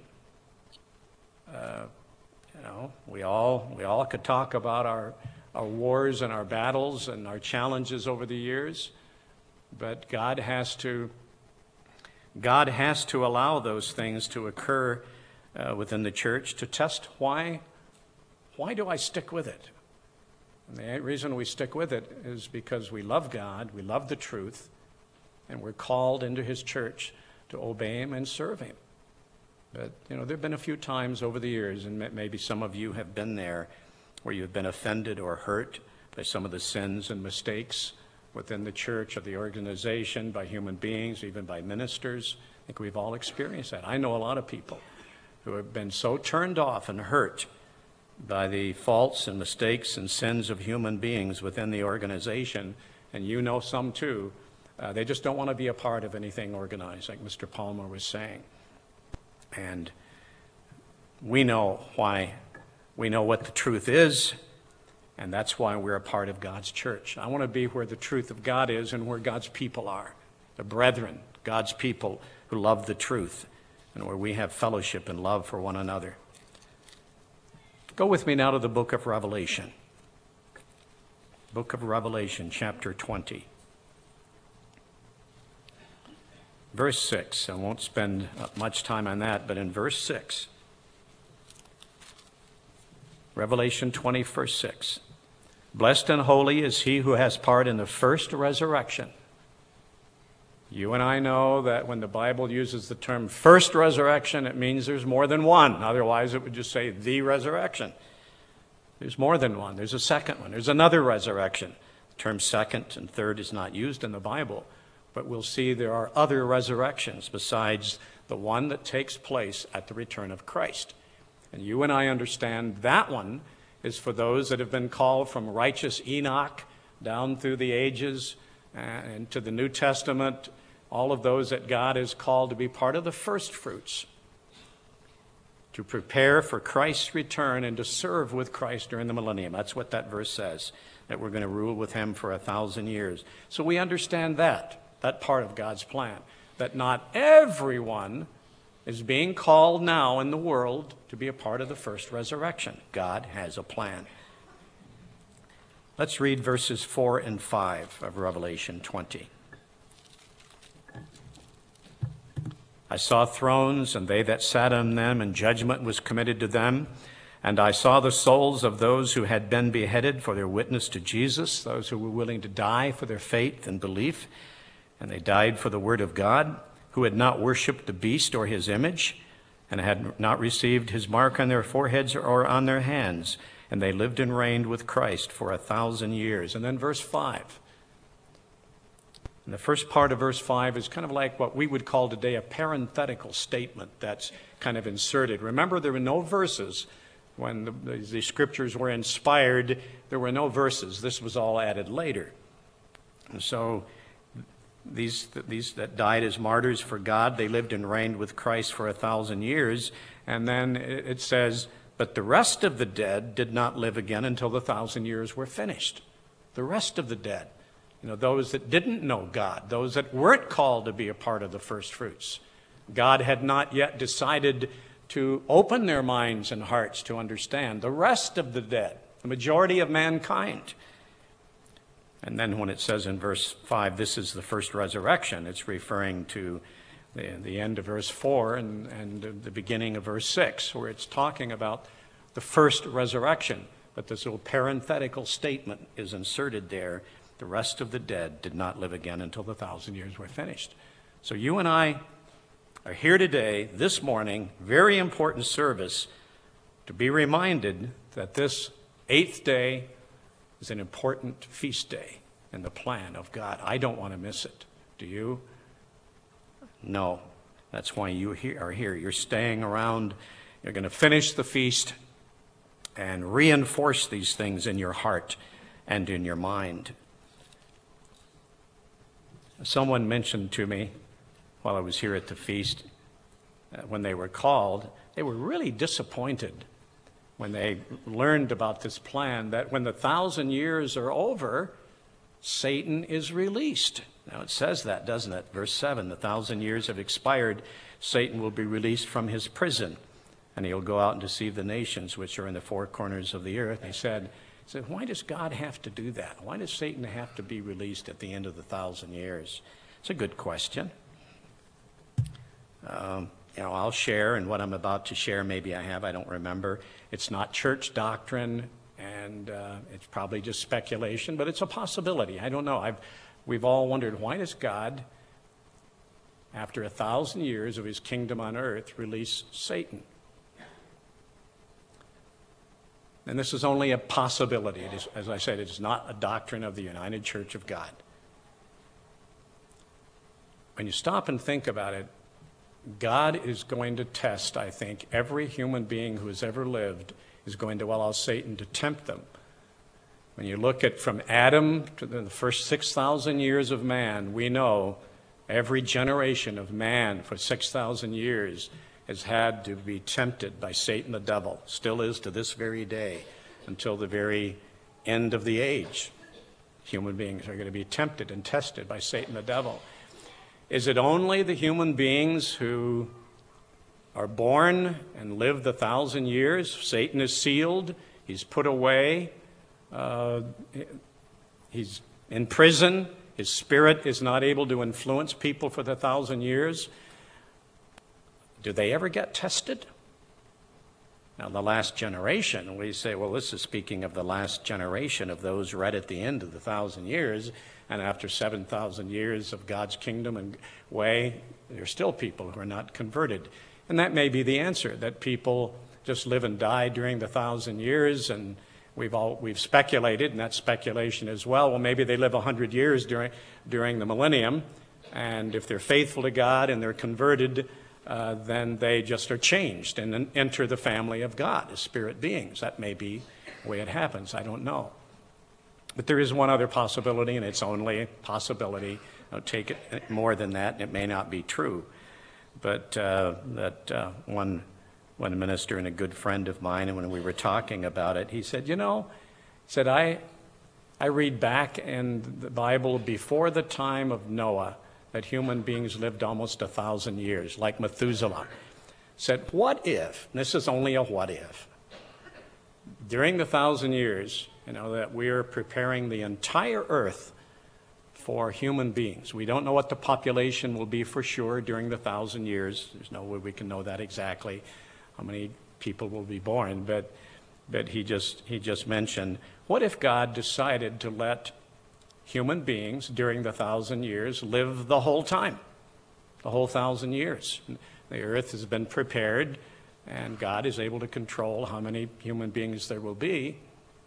we all could talk about our wars and our battles and our challenges over the years, but God has to allow those things to occur within the church to test why do I stick with it? And the reason we stick with it is because we love God, we love the truth, and we're called into his church to obey him and serve him. But, there have been a few times over the years, and maybe some of you have been there, where you've been offended or hurt by some of the sins and mistakes within the church or the organization, by human beings, even by ministers. I think we've all experienced that. I know a lot of people who have been so turned off and hurt by the faults and mistakes and sins of human beings within the organization, and you know some too. They just don't want to be a part of anything organized, like Mr. Palmer was saying. And we know why. We know what the truth is, and that's why we're a part of God's church. I want to be where the truth of God is and where God's people are, the brethren, God's people who love the truth, and where we have fellowship and love for one another. Go with me now to the book of Revelation. Book of Revelation, chapter 20. Verse 6. I won't spend much time on that, but in verse 6, Revelation 20, verse 6. Blessed and holy is he who has part in the first resurrection. You and I know that when the Bible uses the term first resurrection, it means there's more than one. Otherwise, it would just say the resurrection. There's more than one. There's a second one. There's another resurrection. The term second and third is not used in the Bible, but we'll see there are other resurrections besides the one that takes place at the return of Christ. And you and I understand that one is for those that have been called from righteous Enoch down through the ages and to the New Testament, all of those that God has called to be part of the first fruits, to prepare for Christ's return and to serve with Christ during the millennium. That's what that verse says, that we're going to rule with him for 1,000 years. So we understand that part of God's plan, that not everyone is being called now in the world to be a part of the first resurrection. God has a plan. Let's read verses 4 and 5 of Revelation 20. I saw thrones, and they that sat on them, and judgment was committed to them. And I saw the souls of those who had been beheaded for their witness to Jesus, those who were willing to die for their faith and belief. And they died for the word of God, who had not worshipped the beast or his image, and had not received his mark on their foreheads or on their hands. And they lived and reigned with Christ for 1,000 years. And then verse 5. And the first part of verse 5 is kind of like what we would call today a parenthetical statement that's kind of inserted. Remember, there were no verses. When the scriptures were inspired, there were no verses. This was all added later. And so these that died as martyrs for God, they lived and reigned with Christ for 1,000 years. And then it says, but the rest of the dead did not live again until the 1,000 years were finished. The rest of the dead. Those that didn't know God, those that weren't called to be a part of the first fruits. God had not yet decided to open their minds and hearts to understand. The rest of the dead the majority of mankind. And then when it says in verse 5, this is the first resurrection, it's referring to the end of verse 4 and the beginning of verse 6, where it's talking about the first resurrection. But this little parenthetical statement is inserted there. The rest of the dead did not live again until the 1,000 years were finished. So you and I are here today, this morning, very important service, to be reminded that this 8th day is an important feast day in the plan of God. I don't want to miss it. Do you? No. That's why you are here. You're staying around. You're going to finish the feast and reinforce these things in your heart and in your mind. Someone mentioned to me while I was here at the feast, when they were called, they were really disappointed when they learned about this plan, that when the 1,000 years are over, Satan is released. Now it says that, doesn't it? Verse 7, the 1,000 years have expired, Satan will be released from his prison, and he'll go out and deceive the nations which are in the four corners of the earth. They said, why does God have to do that? Why does Satan have to be released at the end of the 1,000 years? It's a good question. I'll share, and what I'm about to share, maybe I don't remember. It's not church doctrine, and it's probably just speculation, but it's a possibility. I don't know. We've all wondered, why does God, after 1,000 years of his kingdom on earth, release Satan? And this is only a possibility. It is, as I said, it is not a doctrine of the United Church of God. When you stop and think about it, God is going to test, I think, every human being who has ever lived is going to allow Satan to tempt them. When you look at from Adam to the first 6,000 years of man, we know every generation of man for 6,000 years has had to be tempted by Satan the devil, still is to this very day, until the very end of the age. Human beings are going to be tempted and tested by Satan the devil. Is it only the human beings who are born and live the 1,000 years? Satan is sealed. He's put away. He's in prison. His spirit is not able to influence people for the 1,000 years. Do they ever get tested? Now, the last generation, we say, well, this is speaking of the last generation of those right at the end of the 1,000 years. And after 7,000 years of God's kingdom and way, there are still people who are not converted. And that may be the answer, that people just live and die during the 1,000 years. And we've speculated, and that's speculation as well. Maybe they live 100 years during the millennium. And if they're faithful to God and they're converted, then they just are changed and enter the family of God as spirit beings. That may be the way it happens. I don't know. But there is one other possibility, and it's only a possibility. Don't take it more than that, and it may not be true. But one minister and a good friend of mine, and when we were talking about it, he said, I read back in the Bible before the time of Noah that human beings lived almost 1,000 years, like Methuselah. Said, what if, and this is only a what if, during the 1,000 years, that we are preparing the entire earth for human beings. We don't know what the population will be for sure during the 1,000 years. There's no way we can know that exactly, how many people will be born. But he just mentioned, what if God decided to let human beings during the 1,000 years live the whole time, the whole 1,000 years? The earth has been prepared, and God is able to control how many human beings there will be.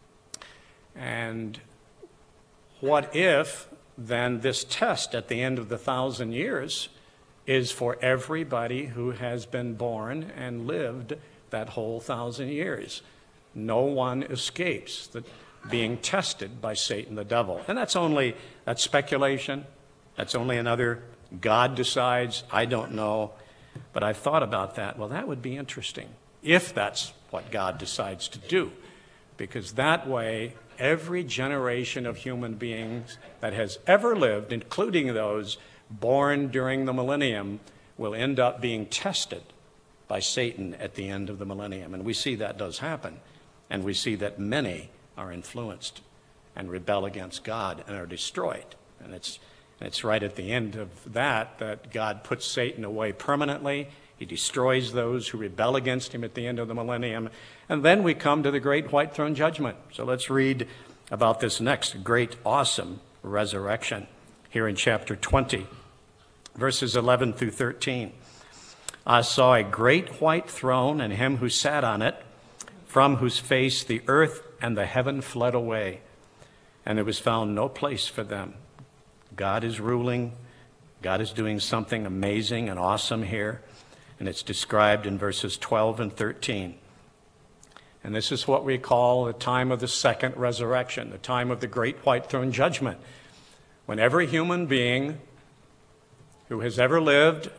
And what if then this test at the end of the 1,000 years is for everybody who has been born and lived that whole 1,000 years? No one escapes being tested by Satan the devil. And that's speculation. That's only another God decides. I don't know. But I've thought about that. Well, that would be interesting if that's what God decides to do. Because that way, every generation of human beings that has ever lived, including those born during the millennium, will end up being tested by Satan at the end of the millennium. And we see that does happen. And we see that many are influenced and rebel against God and are destroyed. And it's right at the end of that God puts Satan away permanently. He destroys those who rebel against him at the end of the millennium. And then we come to the great white throne judgment. So let's read about this next great, awesome resurrection here in chapter 20, verses 11 through 13. I saw a great white throne and him who sat on it, from whose face the earth and the heaven fled away, and there was found no place for them. God is ruling. God is doing something amazing and awesome here, and it's described in verses 12 and 13. And this is what we call the time of the second resurrection, the time of the great white throne judgment, when every human being who has ever lived,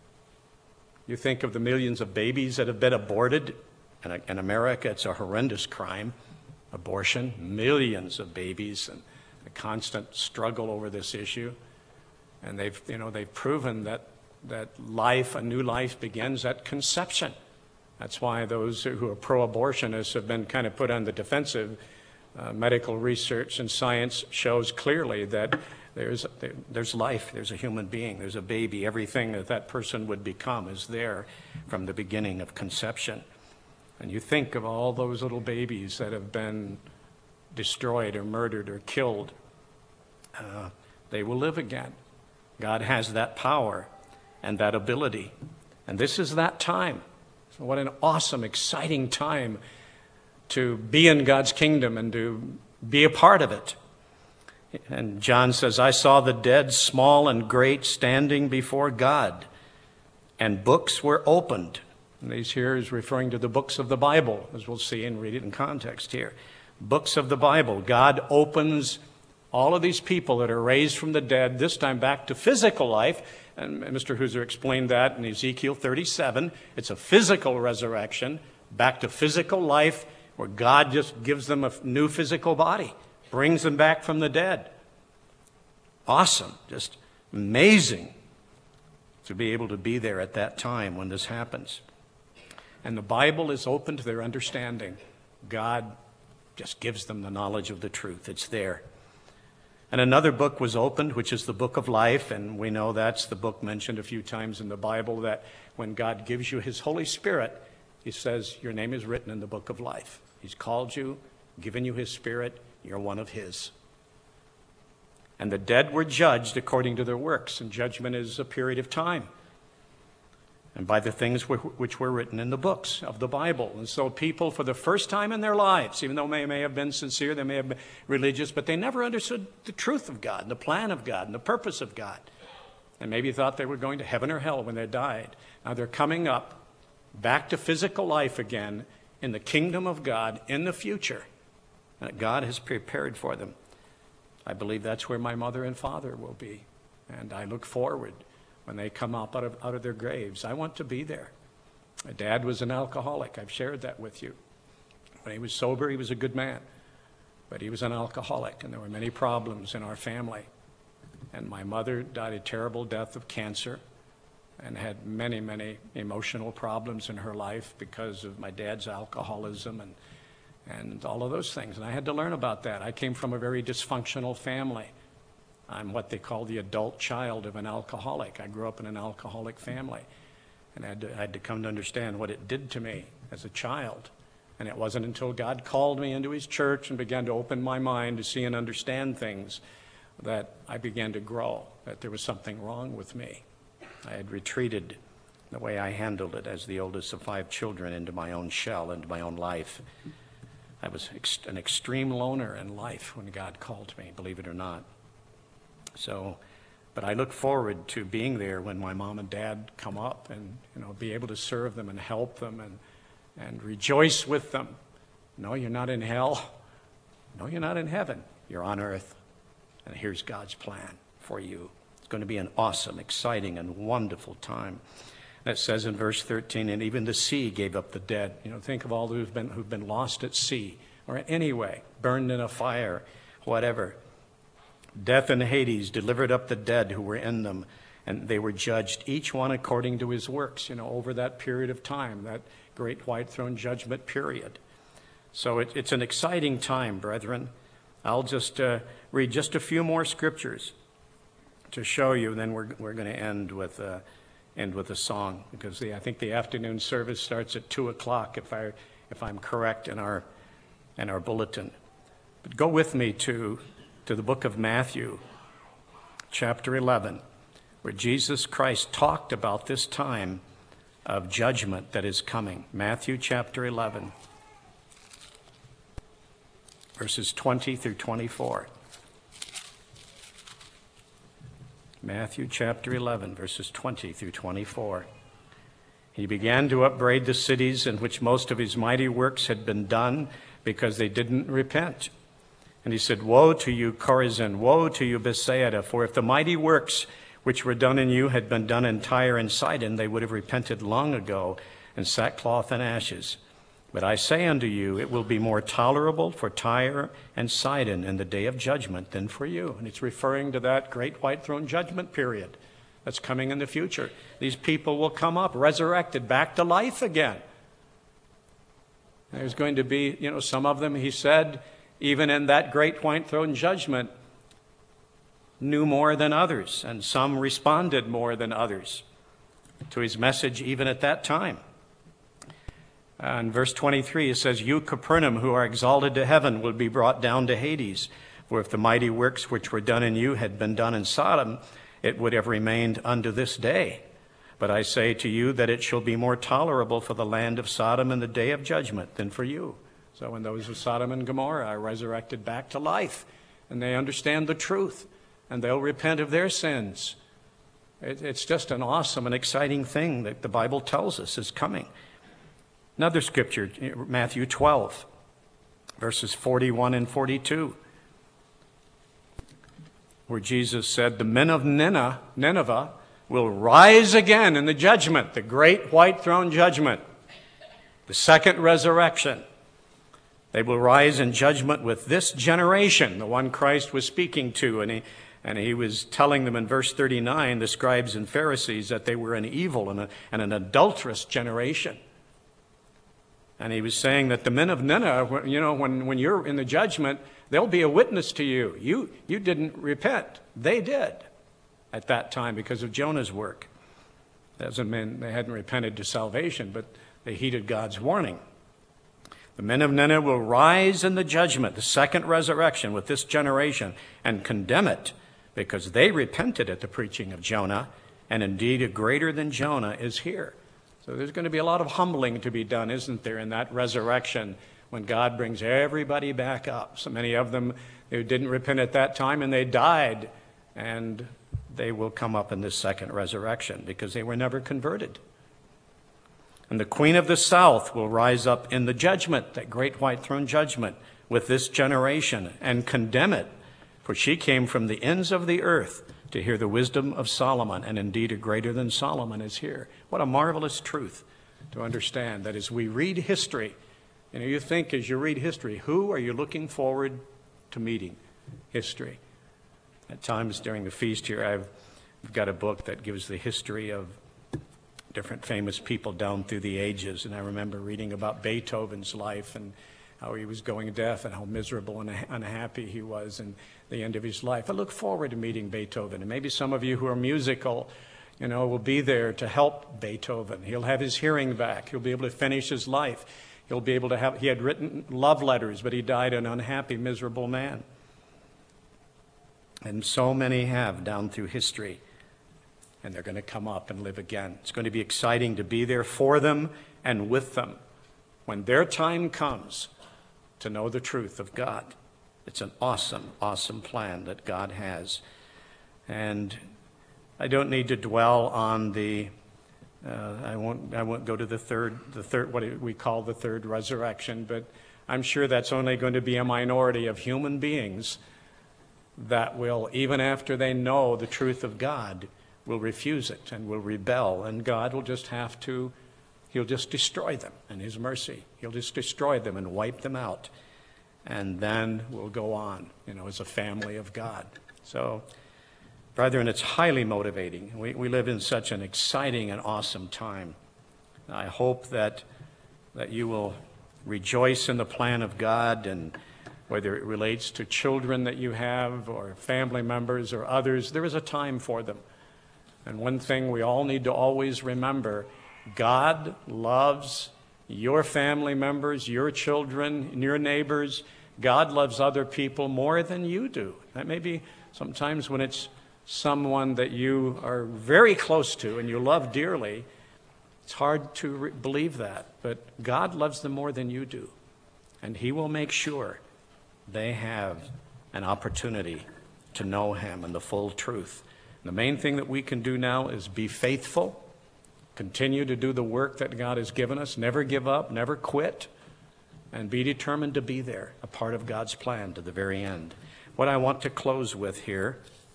you think of the millions of babies that have been aborted. In America, it's a horrendous crime, abortion, millions of babies, and a constant struggle over this issue. And they've proven that life, a new life, begins at conception. That's why those who are pro-abortionists have been kind of put on the defensive. Medical research and science shows clearly that there's life, there's a human being, there's a baby. Everything that person would become is there from the beginning of conception. And you think of all those little babies that have been destroyed or murdered or killed. They will live again. God has that power and that ability. And this is that time. So what an awesome, exciting time to be in God's kingdom and to be a part of it. And John says, I saw the dead, small and great, standing before God, and books were opened. And these here is referring to the books of the Bible, as we'll see and read it in context here. Books of the Bible. God opens all of these people that are raised from the dead, this time back to physical life. And Mr. Hooser explained that in Ezekiel 37. It's a physical resurrection, back to physical life, where God just gives them a new physical body, brings them back from the dead. Awesome, just amazing to be able to be there at that time when this happens. And the Bible is open to their understanding. God just gives them the knowledge of the truth. It's there. And another book was opened, which is the book of life. And we know that's the book mentioned a few times in the Bible, that when God gives you his Holy Spirit, he says, your name is written in the book of life. He's called you, given you his Spirit. You're one of his. And the dead were judged according to their works. And judgment is a period of time. And by the things which were written in the books of the Bible. And so people, for the first time in their lives, even though they may have been sincere, they may have been religious, but they never understood the truth of God, and the plan of God, and the purpose of God. And maybe thought they were going to heaven or hell when they died. Now they're coming up back to physical life again in the kingdom of God in the future. And God has prepared for them. I believe that's where my mother and father will be. And I look forward when they come up out of their graves. I want to be there. My dad was an alcoholic. I've shared that with you. When he was sober, he was a good man. But he was an alcoholic, and there were many problems in our family. And my mother died a terrible death of cancer and had many, many emotional problems in her life because of my dad's alcoholism and all of those things. And I had to learn about that. I came from a very dysfunctional family. I'm what they call the adult child of an alcoholic. I grew up in an alcoholic family. And I had to come to understand what it did to me as a child. And it wasn't until God called me into his church and began to open my mind to see and understand things that I began to grow, that there was something wrong with me. I had retreated the way I handled it as the oldest of 5 children into my own shell, into my own life. I was an extreme loner in life when God called me, believe it or not. So, but I look forward to being there when my mom and dad come up and, be able to serve them and help them and rejoice with them. No, you're not in hell. No, you're not in heaven. You're on earth. And here's God's plan for you. It's going to be an awesome, exciting, and wonderful time. And it says in verse 13, and even the sea gave up the dead. Think of all who've been lost at sea or anyway, burned in a fire, whatever. Death and Hades delivered up the dead who were in them, and they were judged, each one according to his works, over that period of time, that great white throne judgment period. So it's an exciting time, brethren. I'll just read just a few more scriptures to show you, and then we're going to end with a song, because I think the afternoon service starts at 2:00 if I'm correct in our bulletin. But go with me to the book of Matthew, chapter 11, where Jesus Christ talked about this time of judgment that is coming. Matthew chapter 11, verses 20 through 24. Matthew chapter 11, verses 20 through 24. He began to upbraid the cities in which most of his mighty works had been done, because they didn't repent. And he said, "Woe to you, Chorazin! Woe to you, Bethsaida! For if the mighty works which were done in you had been done in Tyre and Sidon, they would have repented long ago in sackcloth and ashes. But I say unto you, it will be more tolerable for Tyre and Sidon in the day of judgment than for you." And it's referring to that great white throne judgment period that's coming in the future. These people will come up resurrected back to life again. There's going to be, some of them, he said, even in that great white throne judgment, knew more than others, and some responded more than others to his message even at that time. In verse 23, it says, "You, Capernaum, who are exalted to heaven, will be brought down to Hades. For if the mighty works which were done in you had been done in Sodom, it would have remained unto this day. But I say to you that it shall be more tolerable for the land of Sodom in the day of judgment than for you." So when those of Sodom and Gomorrah are resurrected back to life, and they understand the truth, and they'll repent of their sins, it's just an awesome and exciting thing that the Bible tells us is coming. Another scripture, Matthew 12, verses 41 and 42, where Jesus said, "The men of Nineveh will rise again in the judgment," the great white throne judgment, the second resurrection. "They will rise in judgment with this generation," the one Christ was speaking to, and he was telling them in verse 39, the scribes and Pharisees, that they were an evil and an adulterous generation. And he was saying that the men of Nineveh, when you're in the judgment, they'll be a witness to you. You didn't repent. They did at that time because of Jonah's work. That doesn't mean they hadn't repented to salvation, but they heeded God's warning. "The men of Nineveh will rise in the judgment, the second resurrection, with this generation and condemn it, because they repented at the preaching of Jonah, and indeed a greater than Jonah is here." So there's going to be a lot of humbling to be done, isn't there, in that resurrection when God brings everybody back up. So many of them, they didn't repent at that time and they died, and they will come up in this second resurrection because they were never converted. "And the queen of the south will rise up in the judgment," that great white throne judgment, "with this generation and condemn it. For she came from the ends of the earth to hear the wisdom of Solomon, and indeed a greater than Solomon is here." What a marvelous truth to understand, that as we read history, you think as you read history, who are you looking forward to meeting? History. At times during the feast here, I've got a book that gives the history of different famous people down through the ages, and I remember reading about Beethoven's life and how he was going deaf and how miserable and unhappy he was in the end of his life. I look forward to meeting Beethoven, and maybe some of you who are musical, will be there to help Beethoven. He'll have his hearing back. He'll be able to finish his life. He'll be able to he had written love letters, but he died an unhappy, miserable man. And so many have down through history, and they're going to come up and live again. It's going to be exciting to be there for them and with them when their time comes to know the truth of God. It's an awesome, awesome plan that God has. And I don't need to dwell on I won't go to the third, what we call the third resurrection, but I'm sure that's only going to be a minority of human beings that will, even after they know the truth of God, will refuse it and will rebel, and God will just he'll just destroy them in his mercy. He'll just destroy them and wipe them out. And then we'll go on, as a family of God. So, brethren, it's highly motivating. We live in such an exciting and awesome time. I hope that you will rejoice in the plan of God, and whether it relates to children that you have or family members or others, there is a time for them. And one thing we all need to always remember, God loves your family members, your children, and your neighbors. God loves other people more than you do. That may be sometimes when it's someone that you are very close to and you love dearly, it's hard to believe that. But God loves them more than you do. And He will make sure they have an opportunity to know Him and the full truth. And the main thing that we can do now is be faithful, continue to do the work that God has given us, never give up, never quit, and be determined to be there, a part of God's plan to the very end. What I want to close with here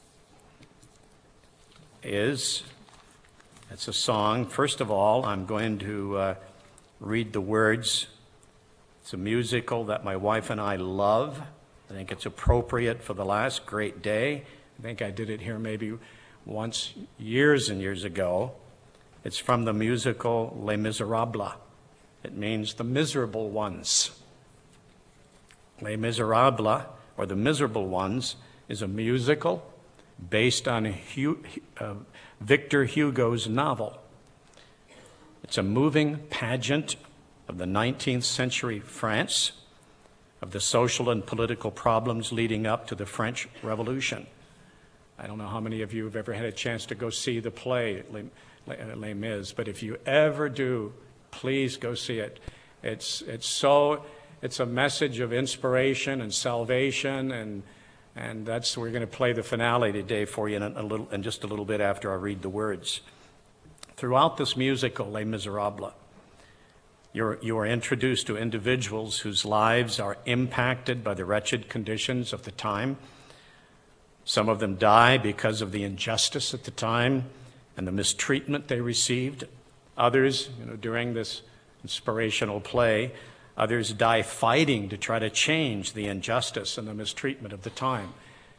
is, it's a song. First of all, I'm going to read the words. It's a musical that my wife and I love. I think it's appropriate for the last great day. I think I did it here maybe once years and years ago. It's from the musical Les Miserables. It means the miserable ones. Les Miserables, or the Miserable Ones, is a musical based on Victor Hugo's novel. It's a moving pageant of the 19th century France, of the social and political problems leading up to the French Revolution. I don't know how many of you have ever had a chance to go see the play, Les Mis, but if you ever do, please go see it. It's a message of inspiration and salvation, and that's, we're going to play the finale today for you in just a little bit after I read the words. Throughout this musical, Les Miserables, you are introduced to individuals whose lives are impacted by the wretched conditions of the time. Some of them die because of the injustice at the time and the mistreatment they received. Others, during this inspirational play, others die fighting to try to change the injustice and the mistreatment of the time.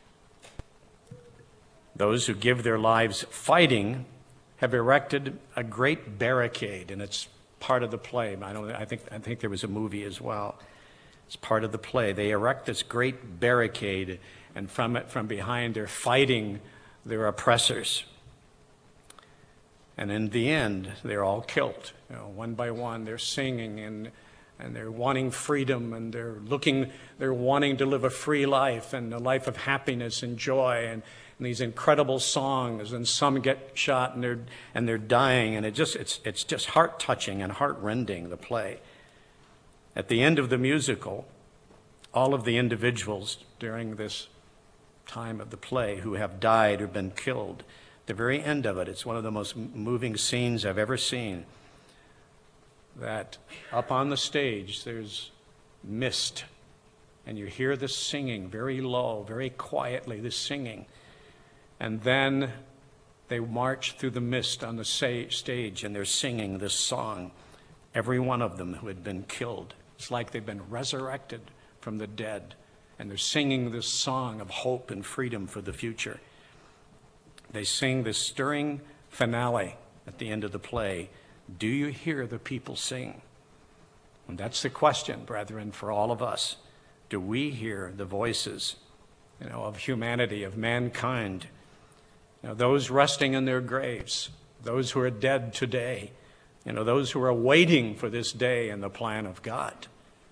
Those who give their lives fighting have erected a great barricade, and it's part of the play. I think there was a movie as well. It's part of the play. They erect this great barricade, and from behind they're fighting their oppressors. And in the end, they're all killed. One by one, they're singing and they're wanting freedom, and they're wanting to live a free life and a life of happiness and joy, and these incredible songs, and some get shot and they're dying, and it's just heart-touching and heart-rending, the play. At the end of the musical, all of the individuals during this time of the play who have died or been killed, the very end of it, it's one of the most moving scenes I've ever seen, that up on the stage there's mist, and you hear the singing very low, very quietly, the singing, and then they march through the mist on the stage, and they're singing this song, every one of them who had been killed. It's like they've been resurrected from the dead, and they're singing this song of hope and freedom for the future. They sing this stirring finale at the end of the play. Do you hear the people sing? And that's the question, brethren, for all of us. Do we hear the voices, of humanity, of mankind? Those resting in their graves, those who are dead today, those who are waiting for this day and the plan of God.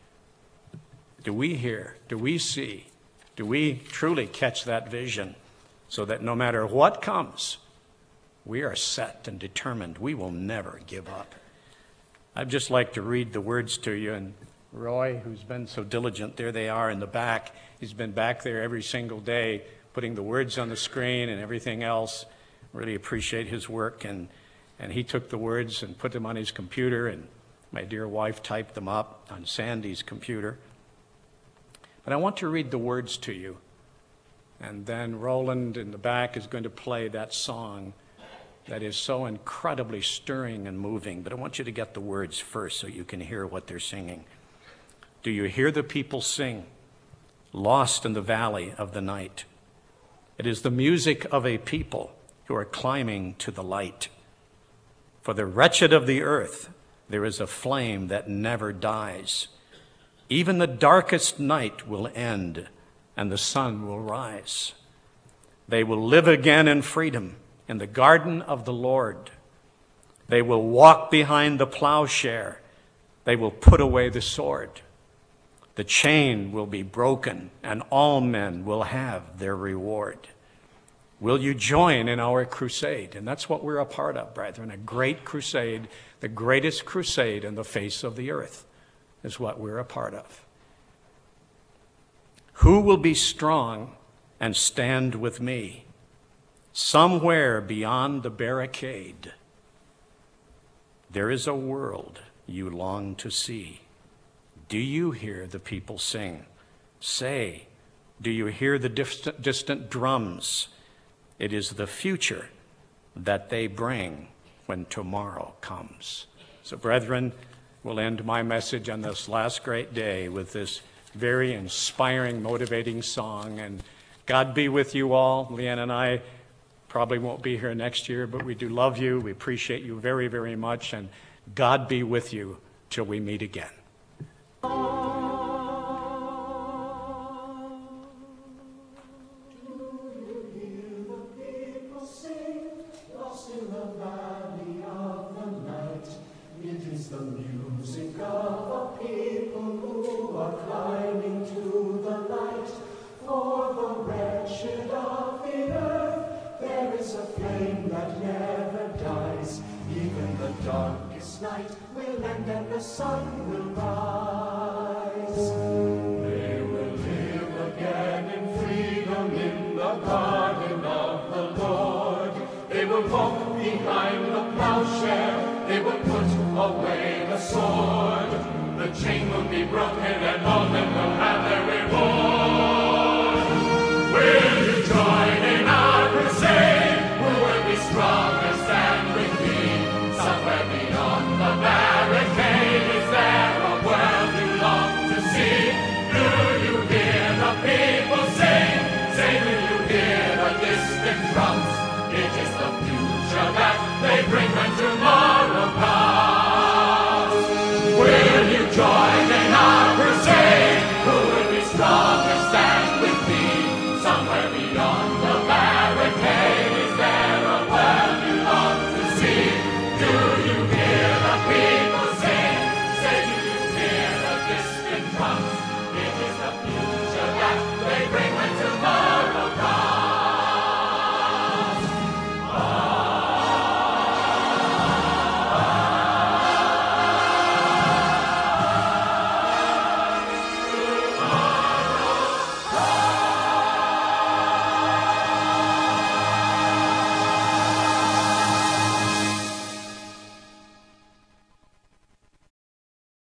Do we hear? Do we see? Do we truly catch that vision so that no matter what comes, we are set and determined. We will never give up. I'd just like to read the words to you. And Roy, who's been so diligent, there they are in the back. He's been back there every single day putting the words on the screen and everything else. Really appreciate his work. And he took the words and put them on his computer, and my dear wife typed them up on Sandy's computer. But I want to read the words to you. And then Roland in the back is going to play that song that is so incredibly stirring and moving. But I want you to get the words first so you can hear what they're singing. Do you hear the people sing, lost in the valley of the night? It is the music of a people who are climbing to the light. For the wretched of the earth, there is a flame that never dies, Even the darkest night will end, and the sun will rise. They will live again in freedom in the garden of the Lord. They will walk behind the plowshare. They will put away the sword. The chain will be broken, and all men will have their reward. Will you join in our crusade? And that's what we're a part of, brethren, a great crusade, the greatest crusade in the face of the earth is what we're a part of. Who will be strong and stand with me somewhere beyond the barricade? There is a world you long to see. Do you hear the people sing? Say, do you hear the distant drums? It is the future that they bring when tomorrow comes. So, brethren, we'll end my message on this last great day with this very inspiring, motivating song. And God be with you all. Leanne and I probably won't be here next year, but we do love you. We appreciate you very, very much. And God be with you till we meet again. The music of a people who are climbing to the light. For the wretched of the earth, there is a flame that never dies. Even the darkest night will end and the sun will rise. They will live again in freedom in the garden of the Lord. They will walk behind the plowshare. They will put away the sword. The chain will be broken and all men will have their reward. Will you join in our crusade? Who will be strong and stand with me? Somewhere beyond the barricade, is there a world you long to see? Do you hear the people sing? Say, do you hear the distant drums? It is the future that they bring when tomorrow